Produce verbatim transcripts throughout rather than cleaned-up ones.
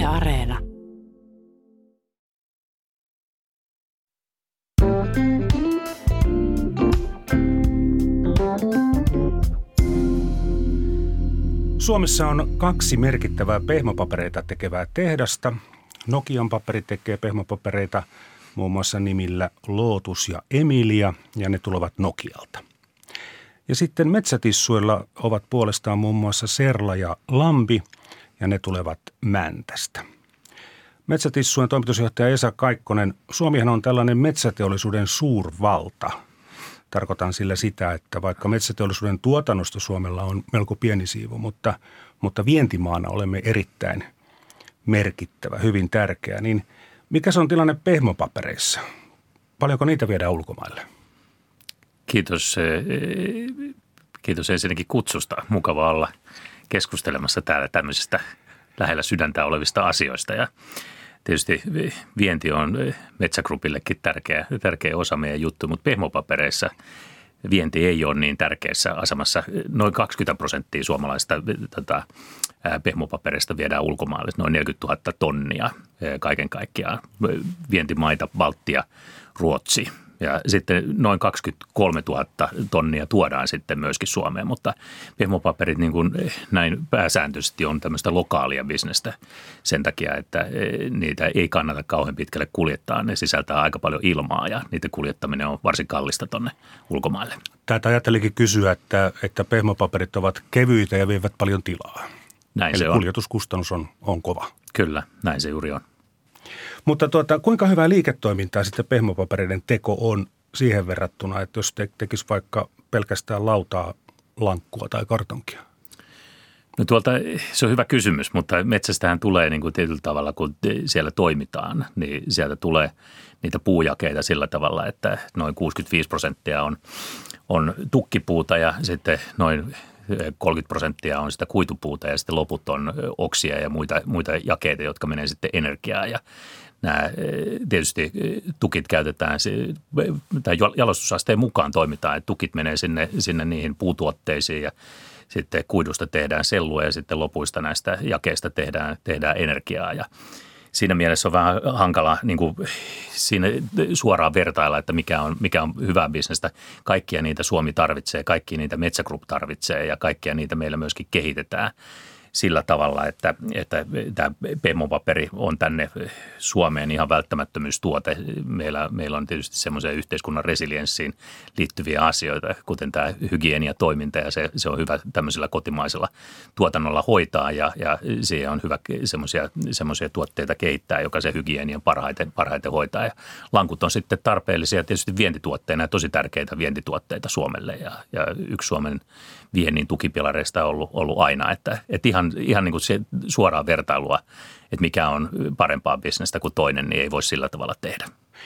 Areena. Suomessa on kaksi merkittävää pehmopapereita tekevää tehdasta. Nokian paperi tekee pehmopapereita muun muassa nimillä Lotus ja Emilia, ja ne tulevat Nokialta. Ja sitten metsätissuilla ovat puolestaan muun muassa Serla ja Lambi, ja ne tulevat Mäntästä. Metsätissujen toimitusjohtaja Esa Kaikkonen, Suomihan on tällainen metsäteollisuuden suurvalta. Tarkoitan sillä sitä, että vaikka metsäteollisuuden tuotannosta Suomella on melko pieni siivu, mutta, mutta vientimaana olemme erittäin merkittävä, hyvin tärkeä. Niin mikä se on tilanne pehmopapereissa? Paljonko niitä viedään ulkomaille? Kiitos. Kiitos ensinnäkin kutsusta. Mukava olla keskustelemassa täällä tämmöisistä lähellä sydäntä olevista asioista. Ja tietysti vienti on Metsä Groupillekin tärkeä, tärkeä osa meidän juttu, mutta pehmopapereissa vienti ei ole niin tärkeässä asemassa. Noin kaksikymmentä prosenttia suomalaista tota, pehmopapereista viedään ulkomaille, noin neljäkymmentätuhatta tonnia kaiken kaikkiaan. Vientimaita, Baltia, Ruotsi. Ja sitten noin kaksikymmentäkolmetuhatta tonnia tuodaan sitten myöskin Suomeen, mutta pehmopaperit niin kuin näin pääsääntöisesti on tämmöistä lokaalia bisnestä sen takia, että niitä ei kannata kauhean pitkälle kuljettaa. Ne sisältää aika paljon ilmaa ja niiden kuljettaminen on varsin kallista tonne ulkomaille. Tätä ajattelikin kysyä, että, että pehmopaperit ovat kevyitä ja vievät paljon tilaa. Näin Eli se on. Kuljetuskustannus on, on kova. Kyllä, näin se juuri on. Mutta tuota, kuinka hyvää liiketoimintaa sitten pehmopapereiden teko on siihen verrattuna, että jos te, tekisi vaikka pelkästään lautaa, lankkua tai kartonkia? No tuolta, se on hyvä kysymys, mutta metsästähän tulee niin kuin tietyllä tavalla, kun siellä toimitaan, niin sieltä tulee niitä puujakeita sillä tavalla, että noin kuusikymmentäviisi prosenttia on, on tukkipuuta ja sitten noin kolmekymmentä prosenttia on sitä kuitupuuta ja sitten loput on oksia ja muita, muita jakeita, jotka menee sitten energiaan. Ja nämä tietysti tukit käytetään, tai jalostusasteen mukaan toimitaan, että tukit menee sinne, sinne niihin puutuotteisiin ja sitten kuidusta tehdään sellua ja sitten lopuista näistä jakeista tehdään, tehdään energiaa ja siinä mielessä on vähän hankala niin kuin siinä suoraan vertailla, että mikä on, mikä on hyvää bisnestä. Kaikkia niitä Suomi tarvitsee, kaikkia niitä Metsä Group tarvitsee ja kaikkia niitä meillä myöskin kehitetään sillä tavalla, että, että tämä pehmopaperi on tänne Suomeen ihan välttämättömyystuote. Meillä, meillä on tietysti semmoisia yhteiskunnan resilienssiin liittyviä asioita, kuten tämä hygieniatoiminta ja se, se on hyvä tämmöisellä kotimaisella tuotannolla hoitaa ja, ja siihen on hyvä semmoisia, semmoisia tuotteita kehittää, joka se hygienian parhaiten, parhaiten hoitaa. Ja lankut on sitten tarpeellisia tietysti vientituotteina ja tosi tärkeitä vientituotteita Suomelle ja, ja yksi Suomen viennin tukipilareista on ollut, ollut aina, että, että ihan, ihan niin kuin se suoraa vertailua, että mikä on parempaa bisnestä kuin toinen, niin ei voi sillä tavalla tehdä.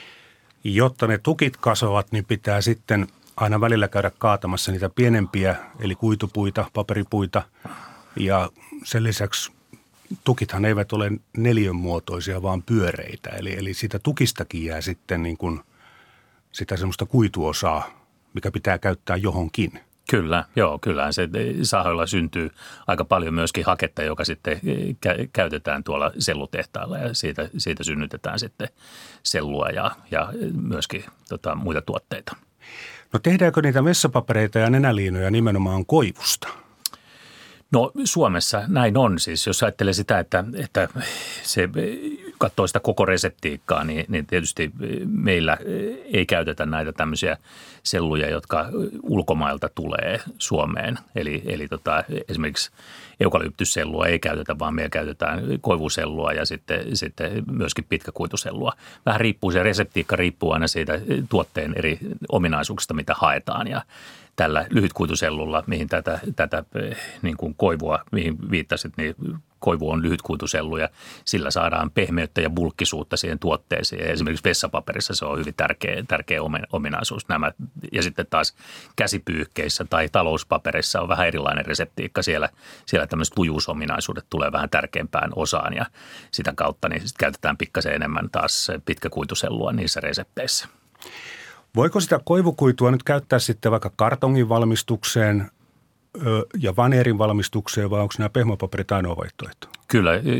Jotta ne tukit kasvavat, niin pitää sitten aina välillä käydä kaatamassa niitä pienempiä, eli kuitupuita, paperipuita ja sen lisäksi tukithan eivät ole neliönmuotoisia, vaan pyöreitä, eli, eli siitä tukistakin jää sitten niin kuin sitä semmoista kuituosaa, mikä pitää käyttää johonkin. Kyllä, joo, kyllähän se sahoilla syntyy aika paljon myöskin haketta, joka sitten kä- käytetään tuolla sellutehtaalla ja siitä, siitä synnytetään sitten sellua ja, ja myöskin tota, muita tuotteita. No tehdäänkö niitä vessapapereita ja nenäliinoja nimenomaan koivusta? No Suomessa näin on siis, jos ajattelee sitä, että, että se katsoo sitä koko reseptiikkaa, niin, niin tietysti meillä ei käytetä näitä tämmöisiä selluja, jotka ulkomailta tulee Suomeen. Eli, eli tota, esimerkiksi eukalyptussellua ei käytetä, vaan meillä käytetään koivusellua ja sitten, sitten myöskin pitkäkuitusellua. Vähän riippuu, se reseptiikka riippuu aina siitä tuotteen eri ominaisuuksista, mitä haetaan ja tällä lyhytkuitusellulla, mihin tätä, tätä niin kuin koivua, mihin viittasit, niin koivu on lyhytkuitusellu ja sillä saadaan pehmeyttä ja bulkkisuutta siihen tuotteeseen. Ja esimerkiksi vessapaperissa se on hyvin tärkeä, tärkeä ominaisuus nämä. Ja sitten taas käsipyyhkeissä tai talouspaperissa on vähän erilainen reseptiikka. Siellä, siellä tämmöiset lujuusominaisuudet tulee vähän tärkeämpään osaan ja sitä kautta niin sit käytetään pikkasen enemmän taas pitkäkuitusellua niissä resepteissä. Voiko sitä koivukuitua nyt käyttää sitten vaikka kartongin valmistukseen ja vaneerin valmistukseen vai onko nämä pehmopaperit ainoa vaihtoehto? Kyllä,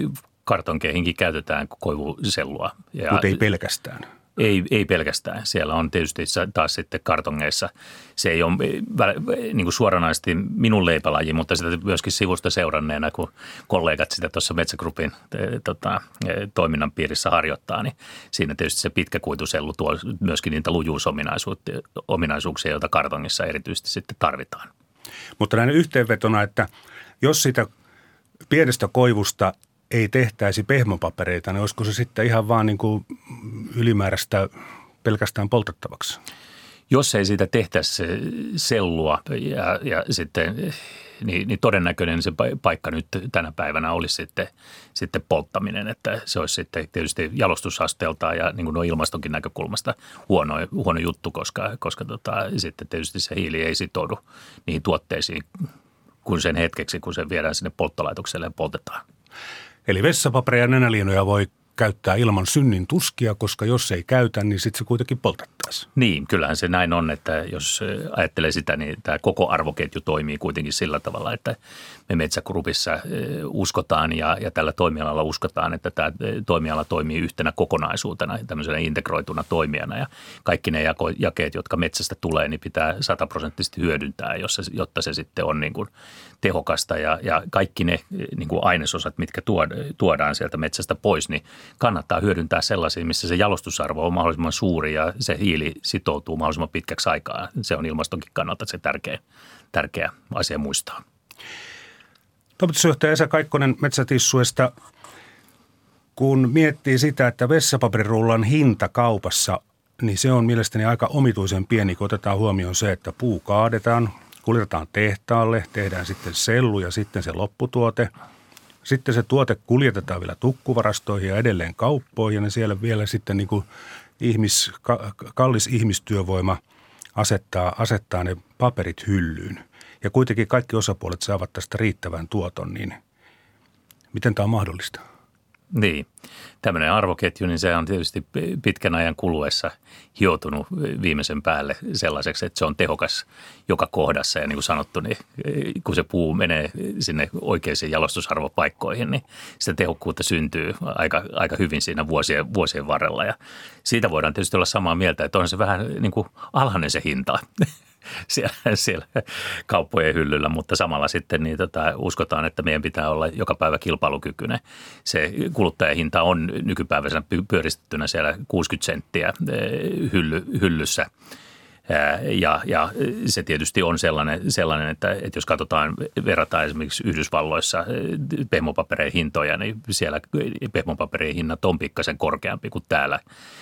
kartonkeihinkin käytetään koivusellua. Mutta ei pelkästään. Ei, ei pelkästään. Siellä on tietysti taas sitten kartongeissa. Se ei ole niin kuin suoranaisesti minun leipälaji, mutta sitä myöskin sivusta seuranneena, kun kollegat sitä tuossa Metsä Groupin tota, toiminnan piirissä harjoittaa, niin siinä tietysti se pitkäkuitusellu tuo myöskin niitä lujuusominaisuuksia, joita kartongissa erityisesti sitten tarvitaan. Mutta näin yhteenvetona, että jos sitä pienestä koivusta ei tehtäisi pehmopapereita, niin olisiko se sitten ihan vaan niin kuin ylimääräistä pelkästään poltettavaksi? Jos ei siitä tehtäisi sellua ja, ja sitten, niin, niin todennäköinen se paikka nyt tänä päivänä olisi sitten, sitten polttaminen, että se olisi sitten tietysti jalostusasteeltaan ja niin kuin nuo ilmastonkin näkökulmasta huono, huono juttu, koska, koska tota, sitten tietysti se hiili ei sitoudu niihin tuotteisiin kuin sen hetkeksi, kun se viedään sinne polttolaitokselle ja poltetaan. Eli vessapaperia ja nenäliinoja voi käyttää ilman synnin tuskia, koska jos ei käytä, niin sitten se kuitenkin poltettaisiin. Niin, kyllähän se näin on, että jos ajattelee sitä, niin tämä koko arvoketju toimii kuitenkin sillä tavalla, että me Metsä Groupissa uskotaan ja, ja tällä toimialalla uskotaan, että tämä toimiala toimii yhtenä kokonaisuutena, tämmöisenä integroituna toimijana ja kaikki ne jako, jakeet, jotka metsästä tulee, niin pitää sataprosenttisesti hyödyntää, jossa, jotta se sitten on niin kuin tehokasta ja, ja kaikki ne niin kuin ainesosat, mitkä tuodaan sieltä metsästä pois, niin kannattaa hyödyntää sellaisia, missä se jalostusarvo on mahdollisimman suuri ja se hiili sitoutuu mahdollisimman pitkäksi aikaa. Se on ilmastonkin kannalta se tärkeä, tärkeä asia muistaa. Toimitusjohtaja Esa Kaikkonen Metsätissuesta, kun miettii sitä, että vessapaperirullan hinta kaupassa, niin se on mielestäni aika omituisen pieni, kun otetaan huomioon se, että puu kaadetaan, kuljetetaan tehtaalle, tehdään sitten sellu ja sitten se lopputuote. Sitten se tuote kuljetetaan vielä tukkuvarastoihin ja edelleen kauppoihin ja ne siellä vielä sitten niin kuin ihmis, kallis ihmistyövoima asettaa, asettaa ne paperit hyllyyn. Ja kuitenkin kaikki osapuolet saavat tästä riittävän tuoton, niin miten tämä on mahdollista? Niin, tämmöinen arvoketju, niin se on tietysti pitkän ajan kuluessa hioutunut viimeisen päälle sellaiseksi, että se on tehokas joka kohdassa. Ja niin kuin sanottu, niin kun se puu menee sinne oikeisiin jalostusarvopaikkoihin, niin sitä tehokkuutta syntyy aika, aika hyvin siinä vuosien, vuosien varrella. Ja siitä voidaan tietysti olla samaa mieltä, että on se vähän niin kuin alhainen se hinta. Siellä, siellä kauppojen hyllyllä, mutta samalla sitten niin tota, uskotaan, että meidän pitää olla joka päivä kilpailukykyinen. Se kuluttajahinta on nykypäiväisenä pyöristettynä siellä kuusikymmentä senttiä hylly, hyllyssä. Ja, ja se tietysti on sellainen, sellainen että, että jos katsotaan, verrataan esimerkiksi Yhdysvalloissa pehmopapereen hintoja, niin siellä pehmopapereen hinnat on pikkasen korkeampi kuin täällä.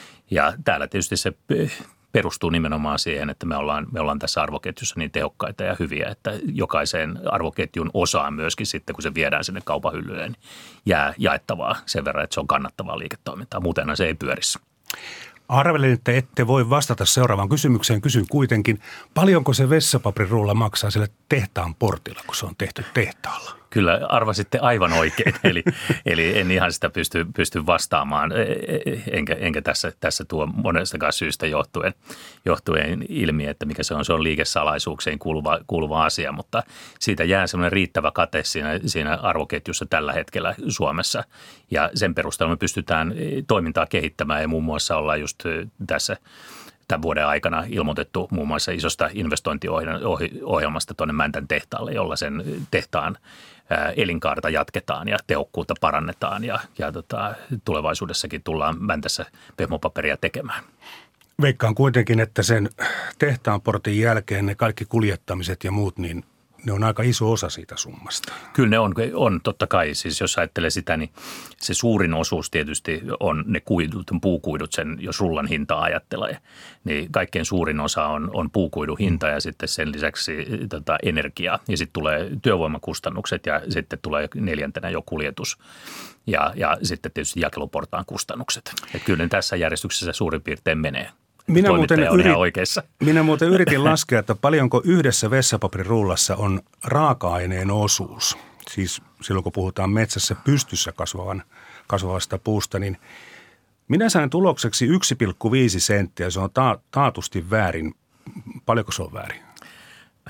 Ja täällä tietysti se perustuu nimenomaan siihen, että me ollaan, me ollaan tässä arvoketjussa niin tehokkaita ja hyviä, että jokaiseen arvoketjun osaan myöskin sitten, kun se viedään sinne kaupan hyllylle, niin jää jaettavaa sen verran, että se on kannattavaa liiketoimintaa. Muutenhan se ei pyörissä. Arvelin, että ette voi vastata seuraavaan kysymykseen. Kysyn kuitenkin, paljonko se vessapaperirulla maksaa sille tehtaan portilla, kun se on tehty tehtaalla? Kyllä arvasitte aivan oikein, eli, eli en ihan sitä pysty, pysty vastaamaan, enkä, enkä tässä, tässä tuo monestakaan syystä johtuen, johtuen ilmi, että mikä se on. Se on liikesalaisuuksiin kuuluva, kuuluva asia, mutta siitä jää semmoinen riittävä kate siinä, siinä arvoketjussa tällä hetkellä Suomessa. Ja sen perusteella me pystytään toimintaa kehittämään ja muun muassa ollaan just tässä tämän vuoden aikana ilmoitettu muun muassa isosta investointiohjelmasta tuonne Mäntän tehtaalle, jolla sen tehtaan elinkaarta jatketaan ja tehokkuutta parannetaan ja, ja tota, tulevaisuudessakin tullaan Mäntässä pehmopaperia tekemään. Veikkaan kuitenkin, että sen tehtaan portin jälkeen ne kaikki kuljettamiset ja muut, niin ne on aika iso osa siitä summasta. Kyllä ne on, on totta kai. Siis jos ajattelee sitä, niin se suurin osuus tietysti on ne kuidut, puukuidut, sen jos rullan hintaa ajattelee. Niin kaikkein suurin osa on, on puukuidun hinta ja sitten sen lisäksi tota, energia. Ja sitten tulee työvoimakustannukset ja sitten tulee neljäntenä jo kuljetus. Ja, ja sitten tietysti jakeluportaan kustannukset. Et kyllä tässä järjestyksessä suurin piirtein menee. Minä muuten, yrit, minä muuten yritin laskea, että paljonko yhdessä vessapaperirullassa on raaka-aineen osuus. Siis silloin kun puhutaan metsässä pystyssä kasvavan, kasvavasta puusta, niin minä sain tulokseksi yksi pilkku viisi senttiä. Se on ta- taatusti väärin. Paljonko se on väärin?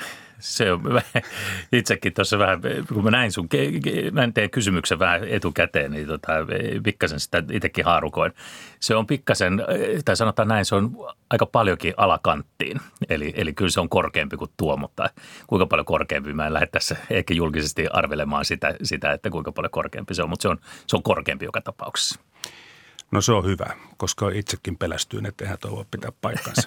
se on itsekin tuossa vähän, kun mä näin sun, mä tein kysymyksen vähän etukäteen, niin tota, pikkasen sitä itsekin haarukoin. Se on pikkasen, tai sanotaan näin, se on aika paljonkin alakanttiin, eli, eli kyllä se on korkeampi kuin tuo, mutta kuinka paljon korkeampi, mä en lähde tässä ehkä julkisesti arvelemaan sitä, sitä että kuinka paljon korkeampi se on, mutta se on, se on korkeampi joka tapauksessa. No se on hyvä, koska itsekin pelästyin, että eihän tuo voi pitää paikkansa.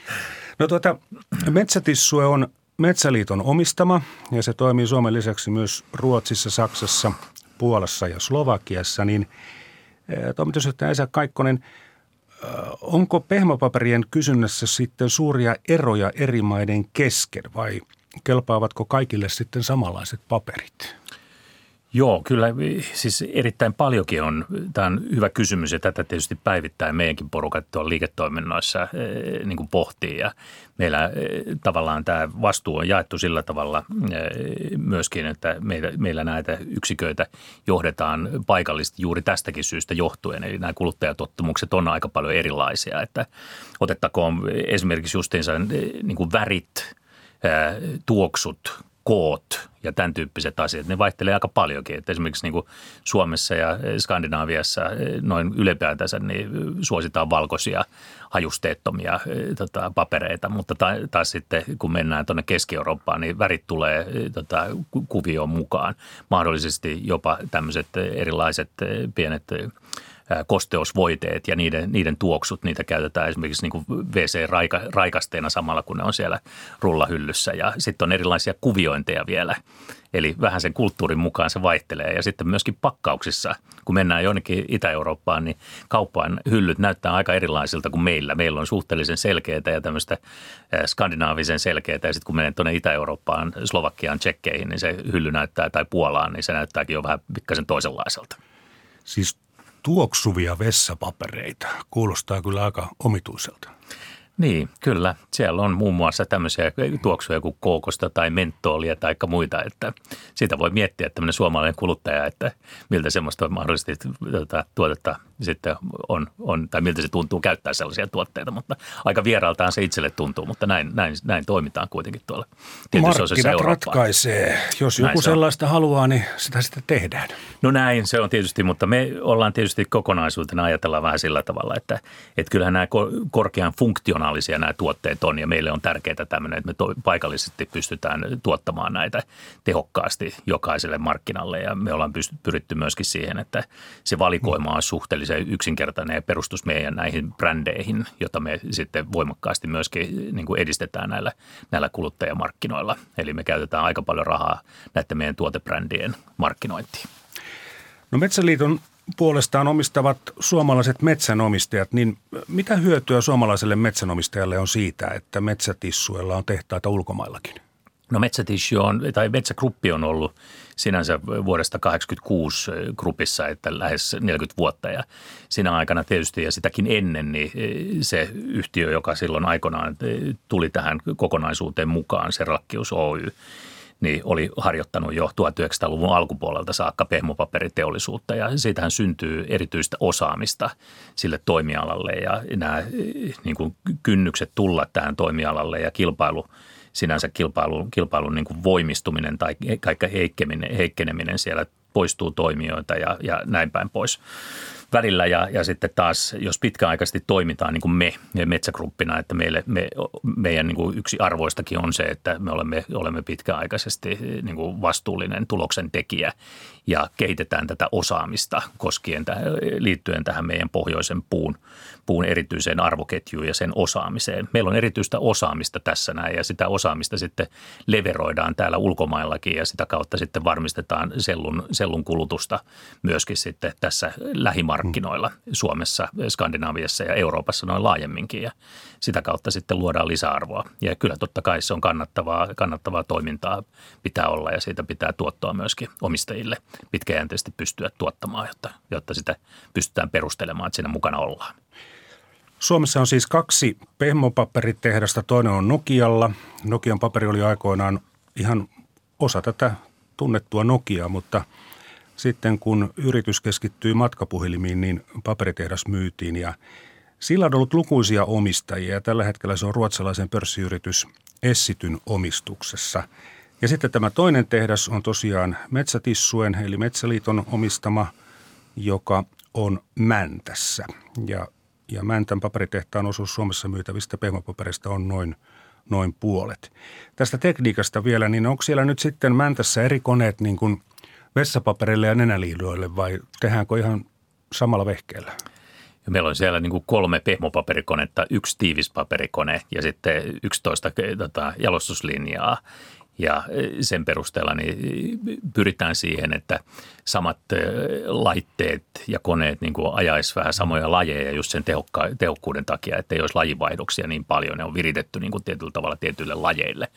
No tuota, metsätissue on Metsäliiton omistama ja se toimii Suomen lisäksi myös Ruotsissa, Saksassa, Puolassa ja Slovakiassa. Niin toimitusjohtaja Esa Kaikkonen, onko pehmopaperien kysynnässä sitten suuria eroja eri maiden kesken vai kelpaavatko kaikille sitten samanlaiset paperit? Joo, kyllä siis erittäin paljonkin on, tämä on hyvä kysymys ja tätä tietysti päivittäin meidänkin porukat tuolla liiketoiminnoissa niin kuin pohtii ja meillä tavallaan tämä vastuu on jaettu sillä tavalla myöskin, että meillä, meillä näitä yksiköitä johdetaan paikallisesti juuri tästäkin syystä johtuen, eli nämä kuluttajatottumukset on aika paljon erilaisia, että otettakoon esimerkiksi justiinsa niin kuin värit, tuoksut, koot ja tämän tyyppiset asiat, ne vaihtelee aika paljonkin. Että esimerkiksi niin kuin Suomessa ja Skandinaaviassa noin ylipäätänsä niin suositaan valkoisia hajusteettomia tota, papereita, mutta taas sitten kun mennään tuonne Keski-Eurooppaan, niin värit tulee tota, kuvioon mukaan. Mahdollisesti jopa tämmöiset erilaiset pienet kosteusvoiteet ja niiden, niiden tuoksut, niitä käytetään esimerkiksi niin kuin W C-raikasteena samalla, kun ne on siellä rullahyllyssä. Ja sitten on erilaisia kuviointeja vielä, eli vähän sen kulttuurin mukaan se vaihtelee. Ja sitten myöskin pakkauksissa, kun mennään jonnekin Itä-Eurooppaan, niin kauppaan hyllyt näyttää aika erilaisilta kuin meillä. Meillä on suhteellisen selkeitä ja tämmöistä skandinaavisen selkeitä. Ja sitten kun menen tuonne Itä-Eurooppaan, Slovakiaan, Tšekkeihin, niin se hylly näyttää, tai Puolaan, niin se näyttääkin jo vähän pikkasen toisenlaiselta. Siis tuoksuvia vessapapereita. Kuulostaa kyllä aika omituiselta. Niin, kyllä. Siellä on muun muassa tämmöisiä tuoksuja kuin kookosta tai mentoolia tai muita, että siitä voi miettiä tämmöinen suomalainen kuluttaja, että miltä semmoista mahdollisesti tuota, tuotetta sitten on, on, tai miltä se tuntuu käyttää sellaisia tuotteita, mutta aika vieraaltaan se itselle tuntuu, mutta näin, näin, näin toimitaan kuitenkin tuolla tietyissä osassa Eurooppaa. Markkinat ratkaisee. Jos joku sellaista haluaa, niin sitä sitten tehdään. No näin se on tietysti, mutta me ollaan tietysti kokonaisuutena ajatellaan vähän sillä tavalla, että, että kyllähän nämä korkean funktionaalisia nämä tuotteet on ja meille on tärkeää tämmöinen, että me to, paikallisesti pystytään tuottamaan näitä tehokkaasti jokaiselle markkinalle ja me ollaan pyst- pyritty myöskin siihen, että se valikoima on suhteellisen yksinkertainen ja perustus meidän näihin brändeihin, jota me sitten voimakkaasti myöskin niin kuin edistetään näillä, näillä kuluttajamarkkinoilla. Eli me käytetään aika paljon rahaa näiden meidän tuotebrändien markkinointiin. No Metsäliiton puolestaan omistavat suomalaiset metsänomistajat, niin mitä hyötyä suomalaiselle metsänomistajalle on siitä, että metsätissuilla on tehtaita ulkomaillakin? No Metsätissue on, tai Metsägruppi on ollut sinänsä vuodesta kahdeksankymmentäkuusi grupissa, että lähes neljäkymmentä vuotta ja siinä aikana tietysti ja sitäkin ennen, niin se yhtiö, joka silloin aikoinaan tuli tähän kokonaisuuteen mukaan, se Rakkius Oy, niin oli harjoittanut jo tuhatyhdeksänsataaluvun alkupuolelta saakka pehmopaperiteollisuutta ja siitähän syntyy erityistä osaamista sille toimialalle ja nämä niin kuin kynnykset tulla tähän toimialalle ja kilpailu, sinänsä kilpailun, kilpailun niin kuin voimistuminen tai kaikka heikkeneminen siellä poistuu toimijoita ja, ja näin päin pois välillä ja, ja sitten taas, jos pitkäaikaisesti toimitaan niin kuin me, me Metsägruppina, että meille, me, meidän niin kuin yksi arvoistakin on se, että me olemme, olemme pitkäaikaisesti niin kuin vastuullinen tuloksen tekijä ja kehitetään tätä osaamista koskien tähän, liittyen tähän meidän pohjoisen puun, puun erityiseen arvoketjuun ja sen osaamiseen. Meillä on erityistä osaamista tässä näin ja sitä osaamista sitten leveroidaan täällä ulkomaillakin ja sitä kautta sitten varmistetaan sellun, sellun kulutusta myöskin sitten tässä lähimarkkinoilla Suomessa, Skandinaaviassa ja Euroopassa noin laajemminkin ja sitä kautta sitten luodaan lisäarvoa. Ja kyllä totta kai se on kannattavaa, kannattavaa toimintaa pitää olla ja siitä pitää tuottoa myöskin omistajille pitkäjänteisesti pystyä tuottamaan, jotta, jotta sitä pystytään perustelemaan, että siinä mukana ollaan. Suomessa on siis kaksi pehmopaperitehdasta, toinen on Nokialla. Nokian paperi oli aikoinaan ihan osa tätä tunnettua Nokiaa, mutta sitten kun yritys keskittyi matkapuhelimiin, niin paperitehdas myytiin ja sillä on ollut lukuisia omistajia ja tällä hetkellä se on ruotsalaisen pörssiyritys Essityn omistuksessa. Ja sitten tämä toinen tehdas on tosiaan Metsätissuen eli Metsäliiton omistama, joka on Mäntässä. Ja, ja Mäntän paperitehtaan osuus Suomessa myytävistä pehmopaperista on noin, noin puolet. Tästä tekniikasta vielä, niin onko siellä nyt sitten Mäntässä eri koneet niin kuin vessapaperille ja nenäliidoille vai tehdäänkö ihan samalla vehkeellä? Ja meillä on siellä niin kuin kolme pehmopaperikonetta, yksi tiivispaperikone ja sitten yksitoista tota, jalostuslinjaa. Ja sen perusteella niin pyritään siihen, että samat laitteet ja koneet niin kuin ajaisi vähän samoja lajeja just sen tehokka- tehokkuuden takia, että ei olisi lajivaihdoksia niin paljon. Ne on viritetty niin kuin tietyllä tavalla tietyille lajeille.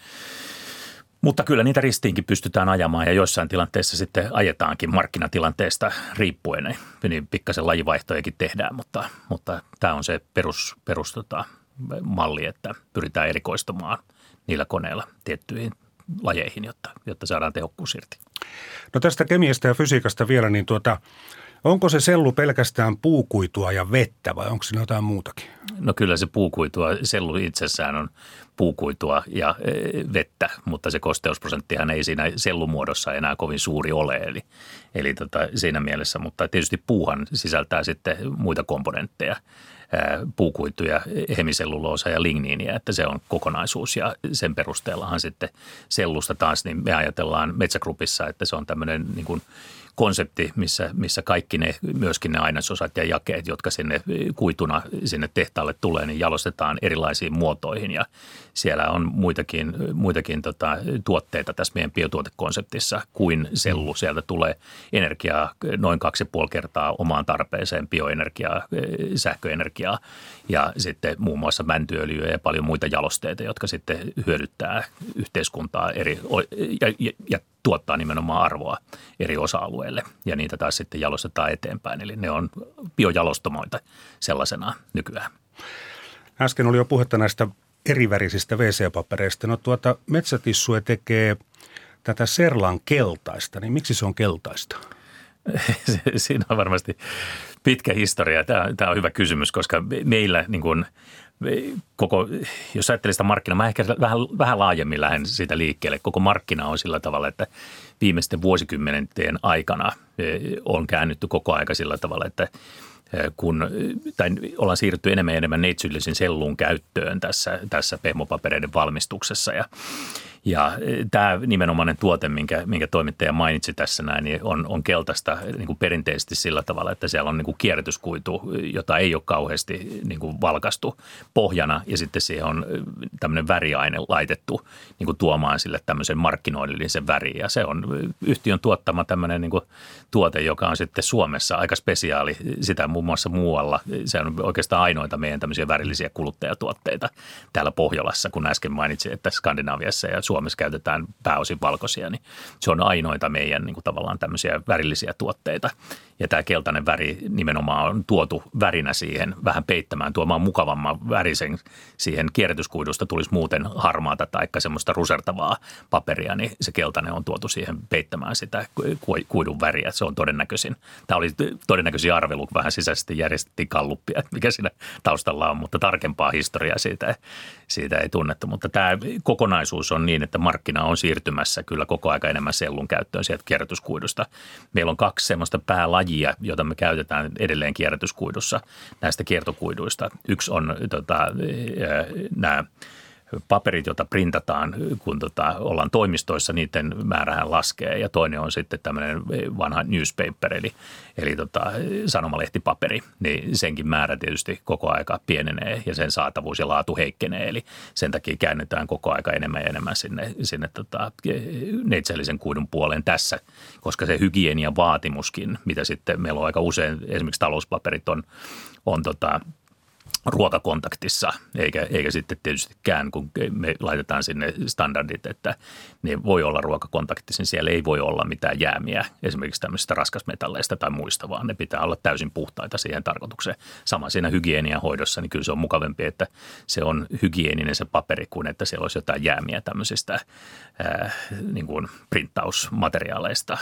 Mutta kyllä niitä ristiinkin pystytään ajamaan ja joissain tilanteissa sitten ajetaankin markkinatilanteesta riippuen. Niin pikkasen lajivaihtojakin tehdään, mutta, mutta tämä on se perus, perus tota, malli, että pyritään erikoistumaan niillä koneilla tiettyihin lajeihin, jotta, jotta saadaan tehokkuus irti. No tästä kemiasta ja fysiikasta vielä, niin tuota, onko se sellu pelkästään puukuitua ja vettä vai onko siinä jotain muutakin? No kyllä se puukuitua, sellu itsessään on puukuitua ja e, vettä, mutta se kosteusprosenttihan ei siinä sellumuodossa enää kovin suuri ole, eli, eli tota, siinä mielessä, mutta tietysti puuhan sisältää sitten muita komponentteja, puukuituja, hemiselluloosa ja ligniiniä, että se on kokonaisuus ja sen perusteellahan sitten sellusta taas, niin me ajatellaan Metsä-Groupissa, että se on tämmöinen niin kuin konsepti, missä, missä kaikki ne, myöskin ne ainesosat ja jakeet, jotka sinne kuituna sinne tehtaalle tulee, niin jalostetaan erilaisiin muotoihin ja siellä on muitakin, muitakin tota, tuotteita tässä meidän biotuotekonseptissa kuin sellu. Sieltä tulee energiaa noin kaksi ja puoli kertaa omaan tarpeeseen, bioenergiaa, sähköenergiaa ja sitten muun muassa mäntyöljyä ja paljon muita jalosteita, jotka sitten hyödyttää yhteiskuntaa eri ja, ja, ja tuottaa nimenomaan arvoa eri osa-alueille ja niitä taas sitten jalostetaan eteenpäin. Eli ne on biojalostamoita sellaisena nykyään. Äsken oli jo puhetta näistä erivärisistä wee see-papereista. No tuota Metsätissue tekee tätä Serlan keltaista, niin miksi se on keltaista? Siinä on varmasti pitkä historia. Tämä, tämä on hyvä kysymys, koska meillä niin kuin koko, jos ajattelee sitä markkinaa, mä ehkä vähän, vähän laajemmin lähden siitä liikkeelle. Koko markkina on sillä tavalla, että viimeisten vuosikymmenenten aikana on käännytty koko aika sillä tavalla, että kun tai ollaan siirrytty enemmän ja enemmän neitsyllisen sellun käyttöön tässä, tässä pehmopapereiden valmistuksessa ja Ja tämä nimenomainen tuote, minkä, minkä toimittaja mainitsi tässä näin, niin on, on keltaista niin kuin perinteisesti sillä tavalla, että siellä on niin kuin kierrätyskuitu, jota ei ole kauheasti niin kuin valkastu pohjana ja sitten siihen on tämmöinen väriaine laitettu niin kuin tuomaan sille tämmöisen markkinoillisen väriin. Ja se on yhtiön tuottama tämmöinen niin kuin tuote, joka on sitten Suomessa aika spesiaali sitä muun muassa muualla. Se on oikeastaan ainoita meidän tämmöisiä värillisiä kuluttajatuotteita täällä Pohjolassa, kun äsken mainitsin, että Skandinaviassa ja Suomessa käytetään pääosin valkoisia, niin se on ainoita meidän niin kuin tavallaan tämmöisiä värillisiä tuotteita. Ja tämä keltainen väri nimenomaan on tuotu värinä siihen vähän peittämään, tuomaan mukavamman värisen siihen kierrätyskuidusta tulisi muuten harmaata tai semmoista rusertavaa paperia, niin se keltainen on tuotu siihen peittämään sitä kuidun väriä. Se on todennäköisin. Tämä oli todennäköisin arvelu, kun vähän sisäisesti järjestettiin kalluppia, mikä siinä taustalla on, mutta tarkempaa historiaa siitä, siitä ei tunnettu. Mutta tämä kokonaisuus on niin, että markkina on siirtymässä kyllä koko aika enemmän sellun käyttöön sieltä kierrätyskuidusta. Meillä on kaksi semmoista päälajia, jota me käytetään edelleen kierrätyskuidussa näistä kiertokuiduista. Yksi on tota, nämä paperit, joita printataan, kun tota, ollaan toimistoissa, niiden määrähän laskee. Ja toinen on sitten tämmöinen vanha newspaper, eli, eli tota, sanomalehtipaperi. Niin senkin määrä tietysti koko aika pienenee ja sen saatavuus ja laatu heikkenee. Eli sen takia käännytään koko aika enemmän ja enemmän sinne, sinne tota, neitsellisen kuidun puoleen tässä, koska se hygienian vaatimuskin, mitä sitten meillä on aika usein, esimerkiksi talouspaperit on, on tota, ruokakontaktissa, eikä, eikä sitten tietystikään, kun me laitetaan sinne standardit, että ne voi olla ruokakontaktissa, niin siellä ei voi olla mitään jäämiä, esimerkiksi tämmöisistä raskasmetalleista tai muista, vaan ne pitää olla täysin puhtaita siihen tarkoitukseen. Sama siinä hygienian hoidossa, niin kyllä se on mukavampi, että se on hygieninen se paperi, kuin että siellä olisi jotain jäämiä tämmöisistä ää, niin kuin printtausmateriaaleista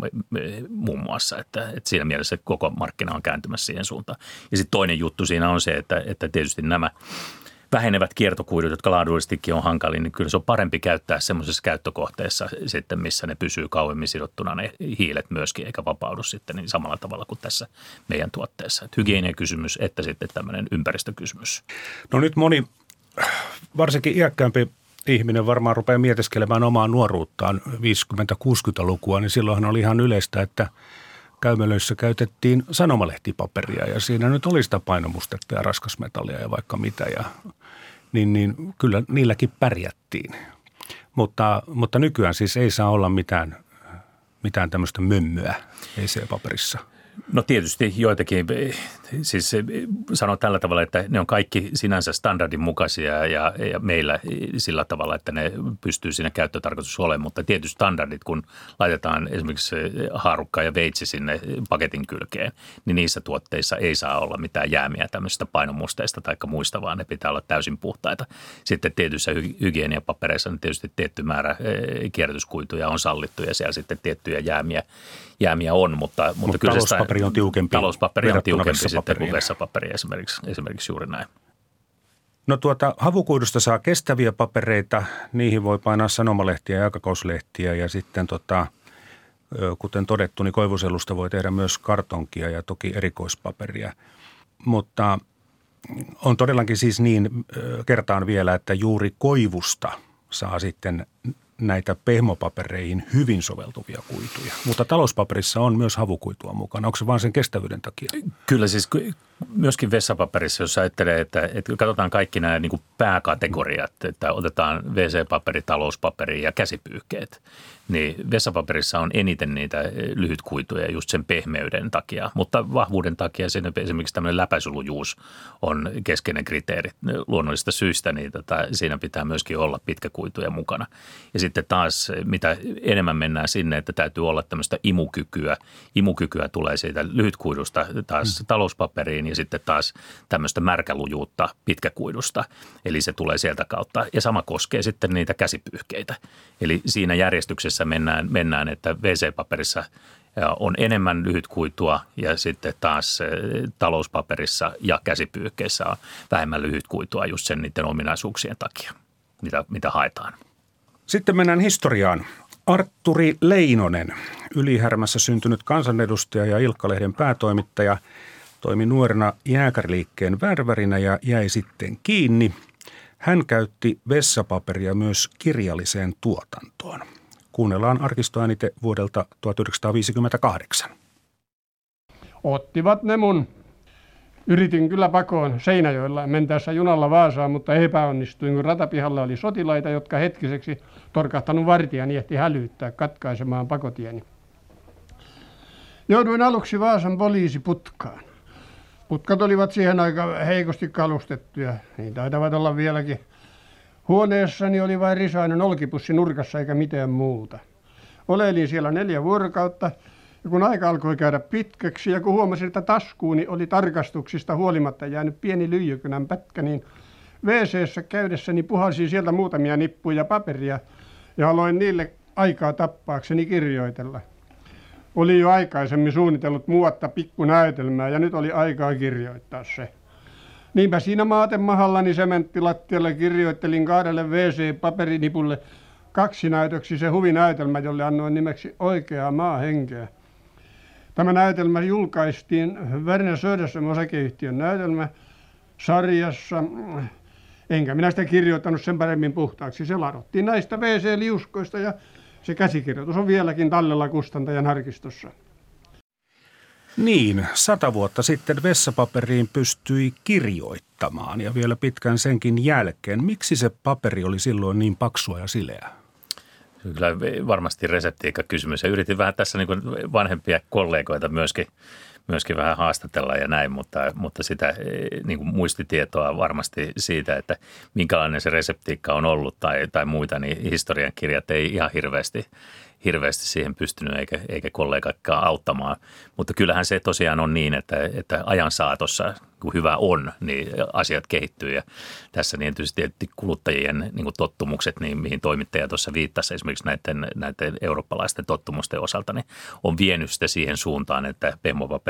muun muassa, että, että siinä mielessä koko markkina on kääntymässä siihen suuntaan. Ja sitten toinen juttu siinä on se, että että tietysti nämä vähenevät kiertokuidut, jotka laadullisestikin on hankalia, niin kyllä se on parempi käyttää semmoisessa käyttökohteessa sitten, missä ne pysyy kauemmin sidottuna ne hiilet myöskin, eikä vapaudu sitten niin samalla tavalla kuin tässä meidän tuotteessa. Että hygieniakysymys, että sitten tämmöinen ympäristökysymys. No nyt moni, varsinkin iäkkäämpi ihminen varmaan rupeaa mietiskelemään omaa nuoruuttaan viisikymmentä-kuusikymmentälukua, niin silloinhan oli ihan yleistä, että käymälöissä käytettiin sanomalehtipaperia ja siinä nyt oli sitä painomustetta ja raskasmetallia ja vaikka mitä. Ja, niin, niin kyllä niilläkin pärjättiin. Mutta, mutta nykyään siis ei saa olla mitään, mitään tämmöistä mömmöä E C-paperissa. No tietysti joitakin, siis sanon tällä tavalla, että ne on kaikki sinänsä standardin mukaisia ja, ja meillä sillä tavalla, että ne pystyy siinä käyttötarkoitus olemaan, mutta tietysti standardit, kun laitetaan esimerkiksi haarukka ja veitsi sinne paketin kylkeen, niin niissä tuotteissa ei saa olla mitään jäämiä tämmöisistä painomusteista tai muista, vaan ne pitää olla täysin puhtaita. Sitten tietyissä hygieniapapereissa on tietysti tietty määrä kierrätyskuituja on sallittu ja siellä sitten tiettyjä jäämiä, jäämiä on, mutta, mutta kyllä se talouspaperi on tiukempi. Talouspaperi on tiukempi sitten kuin vessapaperi esimerkiksi, esimerkiksi juuri näin. No tuota, havukuidusta saa kestäviä papereita, niihin voi painaa sanomalehtiä ja aikakauslehtiä ja sitten tota, kuten todettu, niin koivusellusta voi tehdä myös kartonkia ja toki erikoispaperia. Mutta on todellakin siis niin, kertaan vielä, että juuri koivusta saa sitten näitä pehmopapereihin hyvin soveltuvia kuituja. Mutta talouspaperissa on myös havukuitua mukana. Onko se vaan sen kestävyyden takia? Kyllä siis myöskin vessapaperissa, jos ajattelee, että, että katsotaan kaikki nämä niin kuin pääkategoriat, että otetaan W C-paperi, talouspaperi ja käsipyyhkeet, niin vessapaperissa on eniten niitä lyhytkuituja just sen pehmeyden takia, mutta vahvuuden takia siinä esimerkiksi tämmöinen läpäisylujuus on keskeinen kriteeri luonnollisista syistä, niin tota, siinä pitää myöskin olla pitkäkuituja mukana. Ja sitten taas mitä enemmän mennään sinne, että täytyy olla tämmöistä imukykyä. Imukykyä tulee siitä lyhytkuidusta taas mm. talouspaperiin ja sitten taas tämmöistä märkälujuutta pitkäkuidusta. Eli se tulee sieltä kautta. Ja sama koskee sitten niitä käsipyyhkeitä. Eli siinä järjestyksessä mennään, mennään että W C-paperissa on enemmän lyhytkuitua ja sitten taas talouspaperissa ja käsipyyhkeissä on vähemmän lyhytkuitua just sen niiden ominaisuuksien takia, mitä, mitä haetaan. Sitten mennään historiaan. Artturi Leinonen, Ylihärmässä syntynyt kansanedustaja ja Ilkka-lehden päätoimittaja, toimi nuorena jääkäriliikkeen värvärinä ja jäi sitten kiinni. Hän käytti vessapaperia myös kirjalliseen tuotantoon. Kuunnellaan arkistoäänite vuodelta tuhatyhdeksänsataaviisikymmentäkahdeksan. Ottivat ne mun. Yritin kyllä pakoon Seinäjoella mentäessä junalla Vaasaan, mutta epäonnistuin, kun ratapihalla oli sotilaita, jotka hetkiseksi torkahtanut vartijani ehti hälyttää katkaisemaan pakotieni. Jouduin aluksi Vaasan poliisiputkaan. Putkat olivat siihen aika heikosti kalustettuja, niin taitavat olla vieläkin. Huoneessani oli vain risainen olkipussi nurkassa eikä mitään muuta. Oleilin siellä neljä vuorokautta. Ja kun aika alkoi käydä pitkäksi ja kun huomasin, että taskuuni oli tarkastuksista huolimatta jäänyt pieni lyijykynän pätkä, niin W C:ssä käydessäni puhalsin sieltä muutamia nippuja paperia ja aloin niille aikaa tappaakseni kirjoitella. Olin jo aikaisemmin suunnitellut muotta pikkunäytelmää ja nyt oli aikaa kirjoittaa se. Niinpä siinä maatemahallani sementtilattialle kirjoittelin kahdelle W C-paperinipulle kaksinäytöksisen huvinäytelmä, jolle annoin nimeksi Oikeaa maahenkeä. Tämä näytelmä julkaistiin Werner Söderström osakeyhtiön näytelmä sarjassa, enkä minä sitä kirjoittanut sen paremmin puhtaaksi. Se ladottiin näistä W C-liuskoista ja se käsikirjoitus on vieläkin tallella kustantajan arkistossa. Niin, sata vuotta sitten vessapaperiin pystyi kirjoittamaan ja vielä pitkän senkin jälkeen. Miksi se paperi oli silloin niin paksua ja sileää? Kyllä varmasti reseptiikkakysymys. Ja yritin vähän tässä niin kuin vanhempia kollegoita myöskin, myöskin vähän haastatella ja näin, mutta, mutta sitä niin kuin muistitietoa varmasti siitä, että minkälainen se reseptiikka on ollut tai, tai muita, niin historiankirjat ei ihan hirveästi, hirveästi siihen pystynyt eikä, eikä kollegakaan auttamaan. Mutta kyllähän se tosiaan on niin, että, että ajan saatossa, kun hyvä on, niin asiat kehittyy. Ja tässä niin tietysti kuluttajien niin kuin tottumukset, niin mihin toimittaja tuossa viittasi esimerkiksi näiden, näiden eurooppalaisten tottumusten osalta, niin on vienyt sitä siihen suuntaan, että pehmopaperi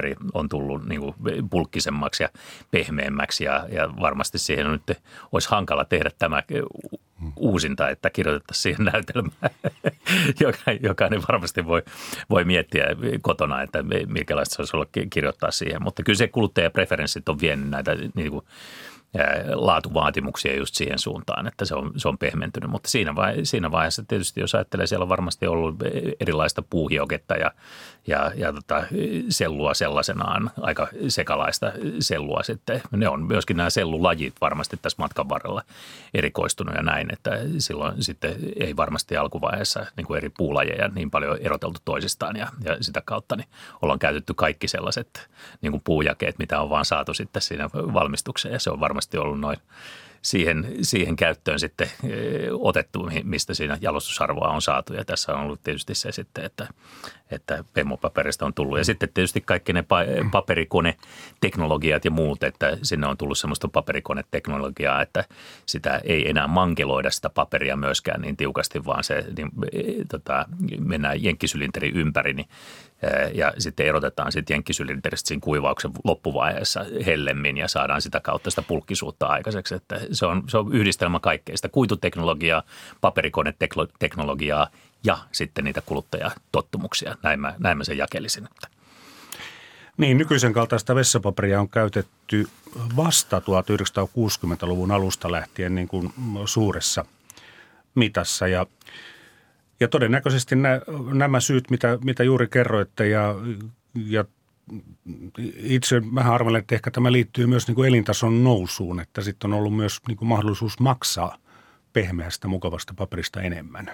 paperi on tullut niin kuin bulkkisemmaksi ja pehmeämmäksi ja, ja varmasti siihen on nyt olisi hankala tehdä tämä uusinta, että kirjoitettaisiin siihen näytelmään. Jokainen varmasti voi, voi miettiä kotona, että minkälaista se olisi olla kirjoittaa siihen, mutta kyllä se kuluttajapreferenssit on vienyt näitä niin kuin laatuvaatimuksia just siihen suuntaan, että se on, se on pehmentynyt. Mutta siinä, vai, siinä vaiheessa tietysti, jos ajattelee, siellä on varmasti ollut erilaista puuhioketta ja, ja, ja tota, sellua sellaisenaan, aika sekalaista sellua sitten. Ne on myöskin nämä sellulajit varmasti tässä matkan varrella erikoistunut ja näin, että silloin sitten ei varmasti alkuvaiheessa niin kuin eri puulajeja niin paljon eroteltu toisistaan ja, ja sitä kautta niin ollaan käytetty kaikki sellaiset niin kuin puujakeet, mitä on vaan saatu sitten siinä valmistukseen ja se on varmasti ollut noin siihen, siihen käyttöön sitten otettu, mistä siinä jalostusarvoa on saatu. Ja tässä on ollut tietysti se sitten, että, että pehmopaperista on tullut. Ja sitten tietysti kaikki ne paperikoneteknologiat ja muut, että sinne on tullut semmoista paperikoneteknologiaa, että sitä ei enää mankeloida sitä paperia myöskään niin tiukasti, vaan se niin, tota, mennään jenkkisylinterin ympäri, niin ja sitten erotetaan sitten jenkkisylinteristä siinä kuivauksen loppuvaiheessa hellemmin ja saadaan sitä kautta sitä pulkkisuutta aikaiseksi. Että se on, se on yhdistelmä kaikkea sitä kuituteknologiaa, paperikoneteknologiaa ja sitten niitä kuluttajatottumuksia. Näin mä, näin mä sen jakelisin. Niin, nykyisen kaltaista vessapaperia on käytetty vasta tuhatyhdeksänsataakuusikymmentäluvun alusta lähtien niin kuin suuressa mitassa ja Ja todennäköisesti nä, nämä syyt, mitä, mitä juuri kerroitte ja, ja itse vähän arvelen, että ehkä tämä liittyy myös niin kuin elintason nousuun, että sitten on ollut myös niin kuin mahdollisuus maksaa pehmeästä, mukavasta paperista enemmän.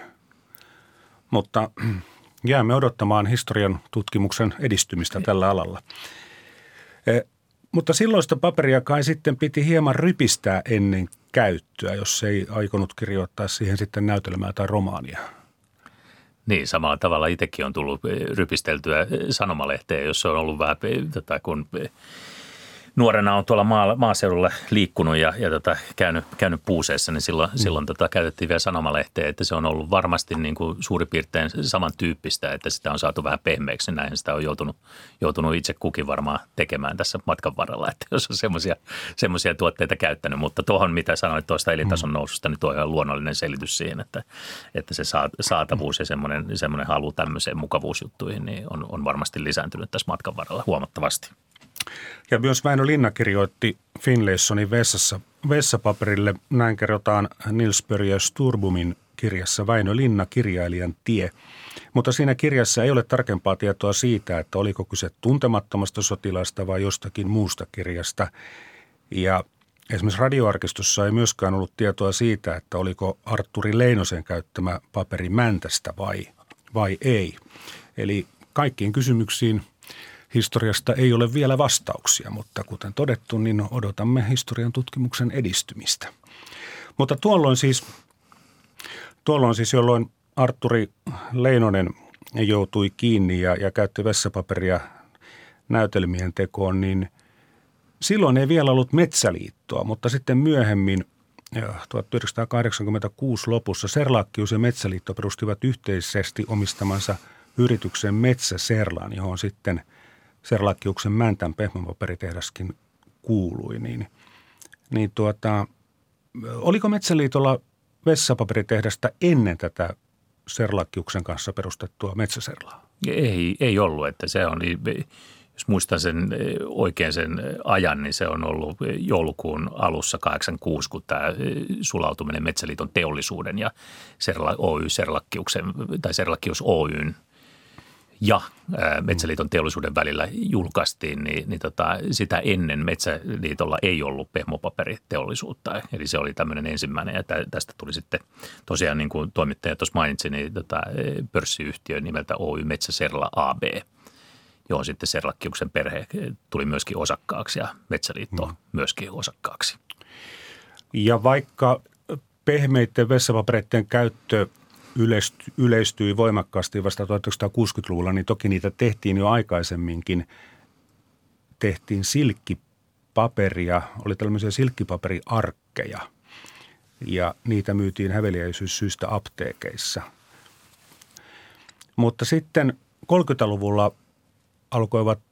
Mutta jäämme odottamaan historian tutkimuksen edistymistä tällä alalla. E, mutta silloista paperia kai sitten piti hieman rypistää ennen käyttöä, jos ei aikonut kirjoittaa siihen sitten näytelmää tai romaania. Niin, samalla tavalla itsekin on tullut rypisteltyä sanomalehteen, jos se on ollut vähän, tota, kun nuorena on tuolla maa, maaseudulla liikkunut ja, ja tota, käynyt, käynyt puuseessa, niin silloin, mm. silloin tota, käytettiin vielä sanomalehteä, että se on ollut varmasti niin kuin suurin piirtein samantyyppistä, että sitä on saatu vähän pehmeäksi. Näin sitä on joutunut, joutunut itse kukin varmaan tekemään tässä matkan varrella, että jos on semmoisia tuotteita käyttänyt. Mutta tuohon, mitä sanoit tuosta elintason noususta, niin tuo on ihan luonnollinen selitys siihen, että, että se saatavuus ja semmoinen, semmoinen halu tämmöiseen mukavuusjuttuihin niin on, on varmasti lisääntynyt tässä matkan varrella huomattavasti. Ja myös Väinö Linna kirjoitti Finlaysonin vessassa, vessapaperille, näin kerrotaan Nils Börje Sturbumin kirjassa Väinö Linna, kirjailijan tie. Mutta siinä kirjassa ei ole tarkempaa tietoa siitä, että oliko kyse tuntemattomasta sotilaasta vai jostakin muusta kirjasta. Ja esimerkiksi radioarkistossa ei myöskään ollut tietoa siitä, että oliko Artturi Leinosen käyttämä paperi Mäntästä vai, vai ei. Eli kaikkiin kysymyksiin historiasta ei ole vielä vastauksia, mutta kuten todettu, niin odotamme historian tutkimuksen edistymistä. Mutta tuolloin siis, tuolloin siis jolloin Artturi Leinonen joutui kiinni ja, ja käytti vessapaperia näytelmien tekoon, niin silloin ei vielä ollut Metsäliittoa, mutta sitten myöhemmin tuhatyhdeksänsataakahdeksankymmentäkuusi lopussa Serlachius ja Metsäliitto perustivat yhteisesti omistamansa yrityksen Metsä Serlaan, johon sitten Serlachiuksen Mäntän pehmopaperitehdaskin kuului, niin, niin tuota, oliko Metsäliitolla vessapaperitehdasta ennen tätä Serlachiuksen kanssa perustettua Metsäserlaa? Ei, ei ollut, että se on, jos muistan sen oikein sen ajan, niin se on ollut joulukuun alussa kahdeksankymmentäkuusi, kun tämä sulautuminen Metsäliiton teollisuuden ja Serla, Oy Serlachiuksen tai Serlachius Oyn ja Metsäliiton teollisuuden välillä julkaistiin, niin, niin tota, sitä ennen Metsäliitolla ei ollut pehmopaperiteollisuutta. Eli se oli tämmöinen ensimmäinen ja tästä tuli sitten tosiaan niin kuin toimittaja tuossa mainitsi, niin tota, pörssiyhtiö nimeltä Oy Metsä Serla A B, johon sitten Serlachiuksen perhe tuli myöskin osakkaaksi ja Metsäliitto mm. myöskin osakkaaksi. Ja vaikka pehmeiden vessapapereiden käyttö yleistyi voimakkaasti vasta tuhatyhdeksänsataakuusikymmentäluvulla, niin toki niitä tehtiin jo aikaisemminkin. Tehtiin silkkipaperia, oli tällaisia silkkipaperiarkkeja ja niitä myytiin häveliäisyyssyistä apteekeissa. Mutta sitten kolmekymmentäluvulla alkoivat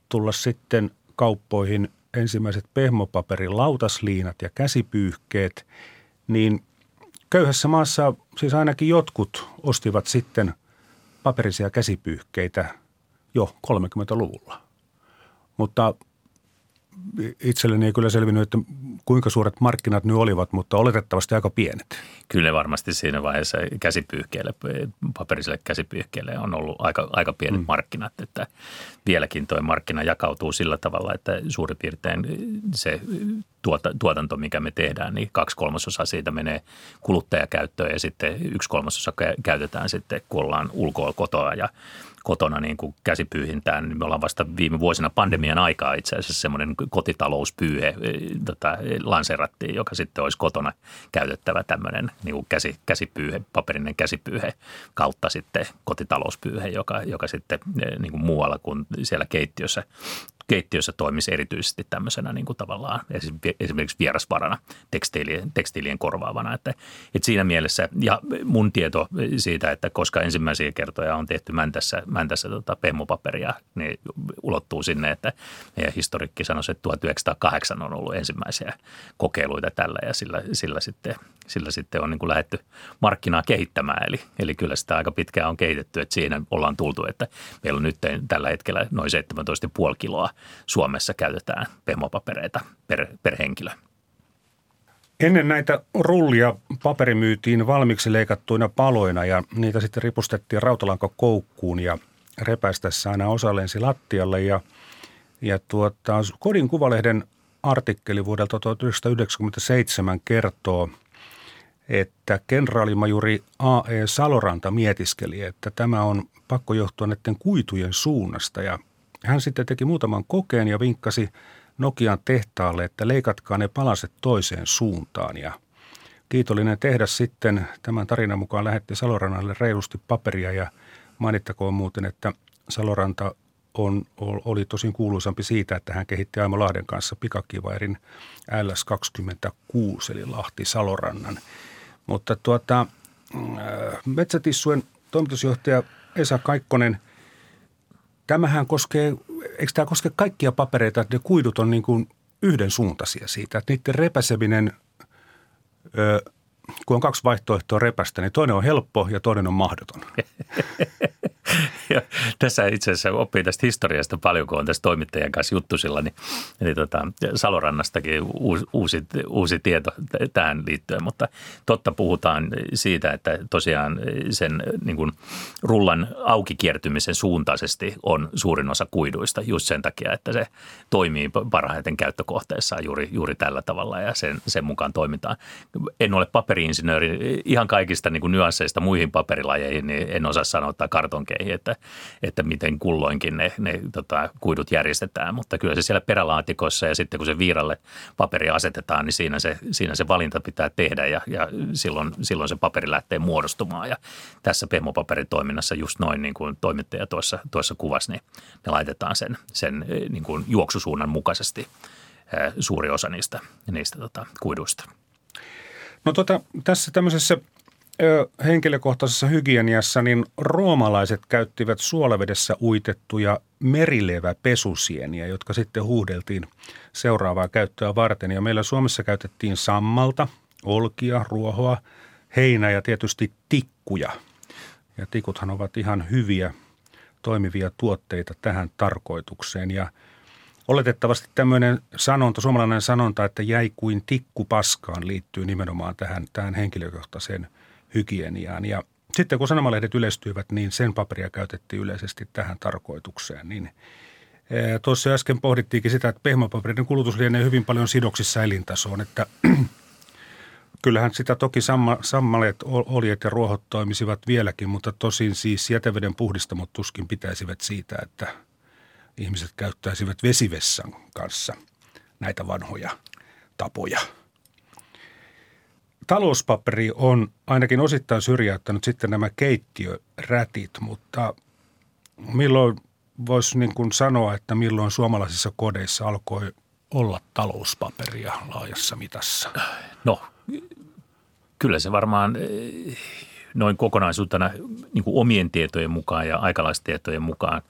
tulla sitten kauppoihin ensimmäiset pehmopaperin lautasliinat ja käsipyyhkeet, niin köyhässä maassa siis ainakin jotkut ostivat sitten paperisia käsipyyhkeitä jo kolmekymmentäluvulla. Mutta itselleni ei kyllä selvinnyt, että kuinka suuret markkinat nyt olivat, mutta oletettavasti aika pienet. Kyllä varmasti siinä vaiheessa käsipyyhkeille, paperiselle käsipyyhkeille on ollut aika, aika pienet mm. markkinat, että vieläkin tuo markkina jakautuu sillä tavalla, että suurin piirtein se tuota, tuotanto, mikä me tehdään, niin kaksi kolmasosaa siitä menee kuluttajakäyttöön ja sitten yksi kolmasosa käytetään sitten, kun ollaan ulkoa kotoa ja kotona niin kuin käsipyyhintään, niin me ollaan vasta viime vuosina pandemian aikaa itse asiassa semmoinen kotitalouspyyhe tota, lanseerattiin, joka sitten olisi kotona käytettävä tämmöinen niin kuin käsi, käsipyyhe, paperinen käsipyyhe kautta sitten kotitalouspyyhe, joka, joka sitten niin kuin muualla kuin siellä keittiössä keittiössä toimisi erityisesti tämmöisenä niin kuin tavallaan esimerkiksi vierasvarana, tekstiilien, tekstiilien korvaavana. Että, että siinä mielessä, ja mun tieto siitä, että koska ensimmäisiä kertoja on tehty Mäntässä, Mäntässä tota pehmopaperia, niin ulottuu sinne, että meidän historikki sanoisi, että tuhatyhdeksänsataakahdeksan on ollut ensimmäisiä kokeiluita tällä, ja sillä, sillä, sitten, sillä sitten on niin kuin lähdetty markkinaa kehittämään. Eli, eli kyllä sitä aika pitkään on kehitetty, että siinä ollaan tultu, että meillä on nyt tällä hetkellä noin seitsemäntoista pilkku viisi kiloa Suomessa käytetään pehmopapereita per, per henkilö. Ennen näitä rullia paperi myytiin valmiiksi leikattuina paloina ja niitä sitten ripustettiin rautalankakoukkuun ja repäistessä aina osa lensi lattialle. Ja, ja tuota, Kodin Kuvalehden artikkeli vuodelta tuhatyhdeksänsataayhdeksänkymmentäseitsemän kertoo, että kenraalimajuri A E Saloranta mietiskeli, että tämä on pakko johtua näiden kuitujen suunnasta ja hän sitten teki muutaman kokeen ja vinkkasi Nokian tehtaalle, että leikatkaa ne palaset toiseen suuntaan. Ja kiitollinen tehdas sitten tämän tarinan mukaan lähetti Salorannalle reilusti paperia ja mainittakoon muuten, että Saloranta on, oli tosin kuuluisampi siitä, että hän kehitti Aimo Lahden kanssa pikakivairin L S kaksikymmentäkuusi eli Lahti Salorannan. Mutta tuota, Metsätissujen toimitusjohtaja Esa Kaikkonen, tämähän koskee, eikö tämä koske kaikkia papereita, että ne kuidut on niin kuin yhdensuuntaisia siitä, että niiden repäseminen, kun on kaksi vaihtoehtoa repästä, niin toinen on helppo ja toinen on mahdoton. Ja tässä itse asiassa oppii tästä historiasta paljon, kun on tässä toimittajan kanssa juttusilla, niin, niin tota, Salorannastakin uusi, uusi, uusi tieto tähän liittyen, mutta totta puhutaan siitä, että tosiaan sen niin kuin rullan auki kiertymisen suuntaisesti on suurin osa kuiduista just sen takia, että se toimii parhaiten käyttökohteessa juuri, juuri tällä tavalla ja sen, sen mukaan toimitaan. En ole paperi-insinööri ihan kaikista niin kuin nyansseista muihin paperilajeihin, niin en osaa sanoa kartonkeihin, että, että miten kulloinkin ne, ne tota, kuidut järjestetään, mutta kyllä se siellä perälaatikossa ja sitten kun se viiralle paperi asetetaan, niin siinä se, siinä se valinta pitää tehdä ja, ja silloin, silloin se paperi lähtee muodostumaan ja tässä pehmopaperitoiminnassa just noin niin kuin toimittaja tuossa, tuossa kuvasi, niin ne laitetaan sen, sen niin kuin juoksusuunnan mukaisesti ää, suuri osa niistä, niistä tota, kuiduista. No tota, tässä tämmöisessä henkilökohtaisessa hygieniassa, niin roomalaiset käyttivät suolavedessä uitettuja merileväpesusieniä, jotka sitten huuhdeltiin seuraavaa käyttöä varten. Ja meillä Suomessa käytettiin sammalta, olkia, ruohoa, heinää ja tietysti tikkuja. Ja tikuthan ovat ihan hyviä toimivia tuotteita tähän tarkoitukseen. Ja oletettavasti tämmöinen sanonta, suomalainen sanonta, että jäi kuin tikku paskaan, liittyy nimenomaan tähän, tähän henkilökohtaiseen hygieniaan. Ja sitten kun sanomalehdet yleistyivät, niin sen paperia käytettiin yleisesti tähän tarkoitukseen. Niin tuossa äsken pohdittiinkin sitä, että pehmopaperin kulutus lienee hyvin paljon sidoksissa elintasoon, että kyllähän sitä toki samma, sammaleet, oljet ja ruohot toimisivat vieläkin, mutta tosin siis jäteveden puhdistamot tuskin pitäisivät siitä, että ihmiset käyttäisivät vesivessan kanssa näitä vanhoja tapoja. Talouspaperi on ainakin osittain syrjäyttänyt sitten nämä keittiörätit, mutta milloin voisi niin kuin sanoa, että milloin suomalaisissa kodeissa alkoi olla talouspaperia laajassa mitassa? No kyllä se varmaan noin kokonaisuutena niin kuin omien tietojen mukaan ja aikalaistietojen mukaan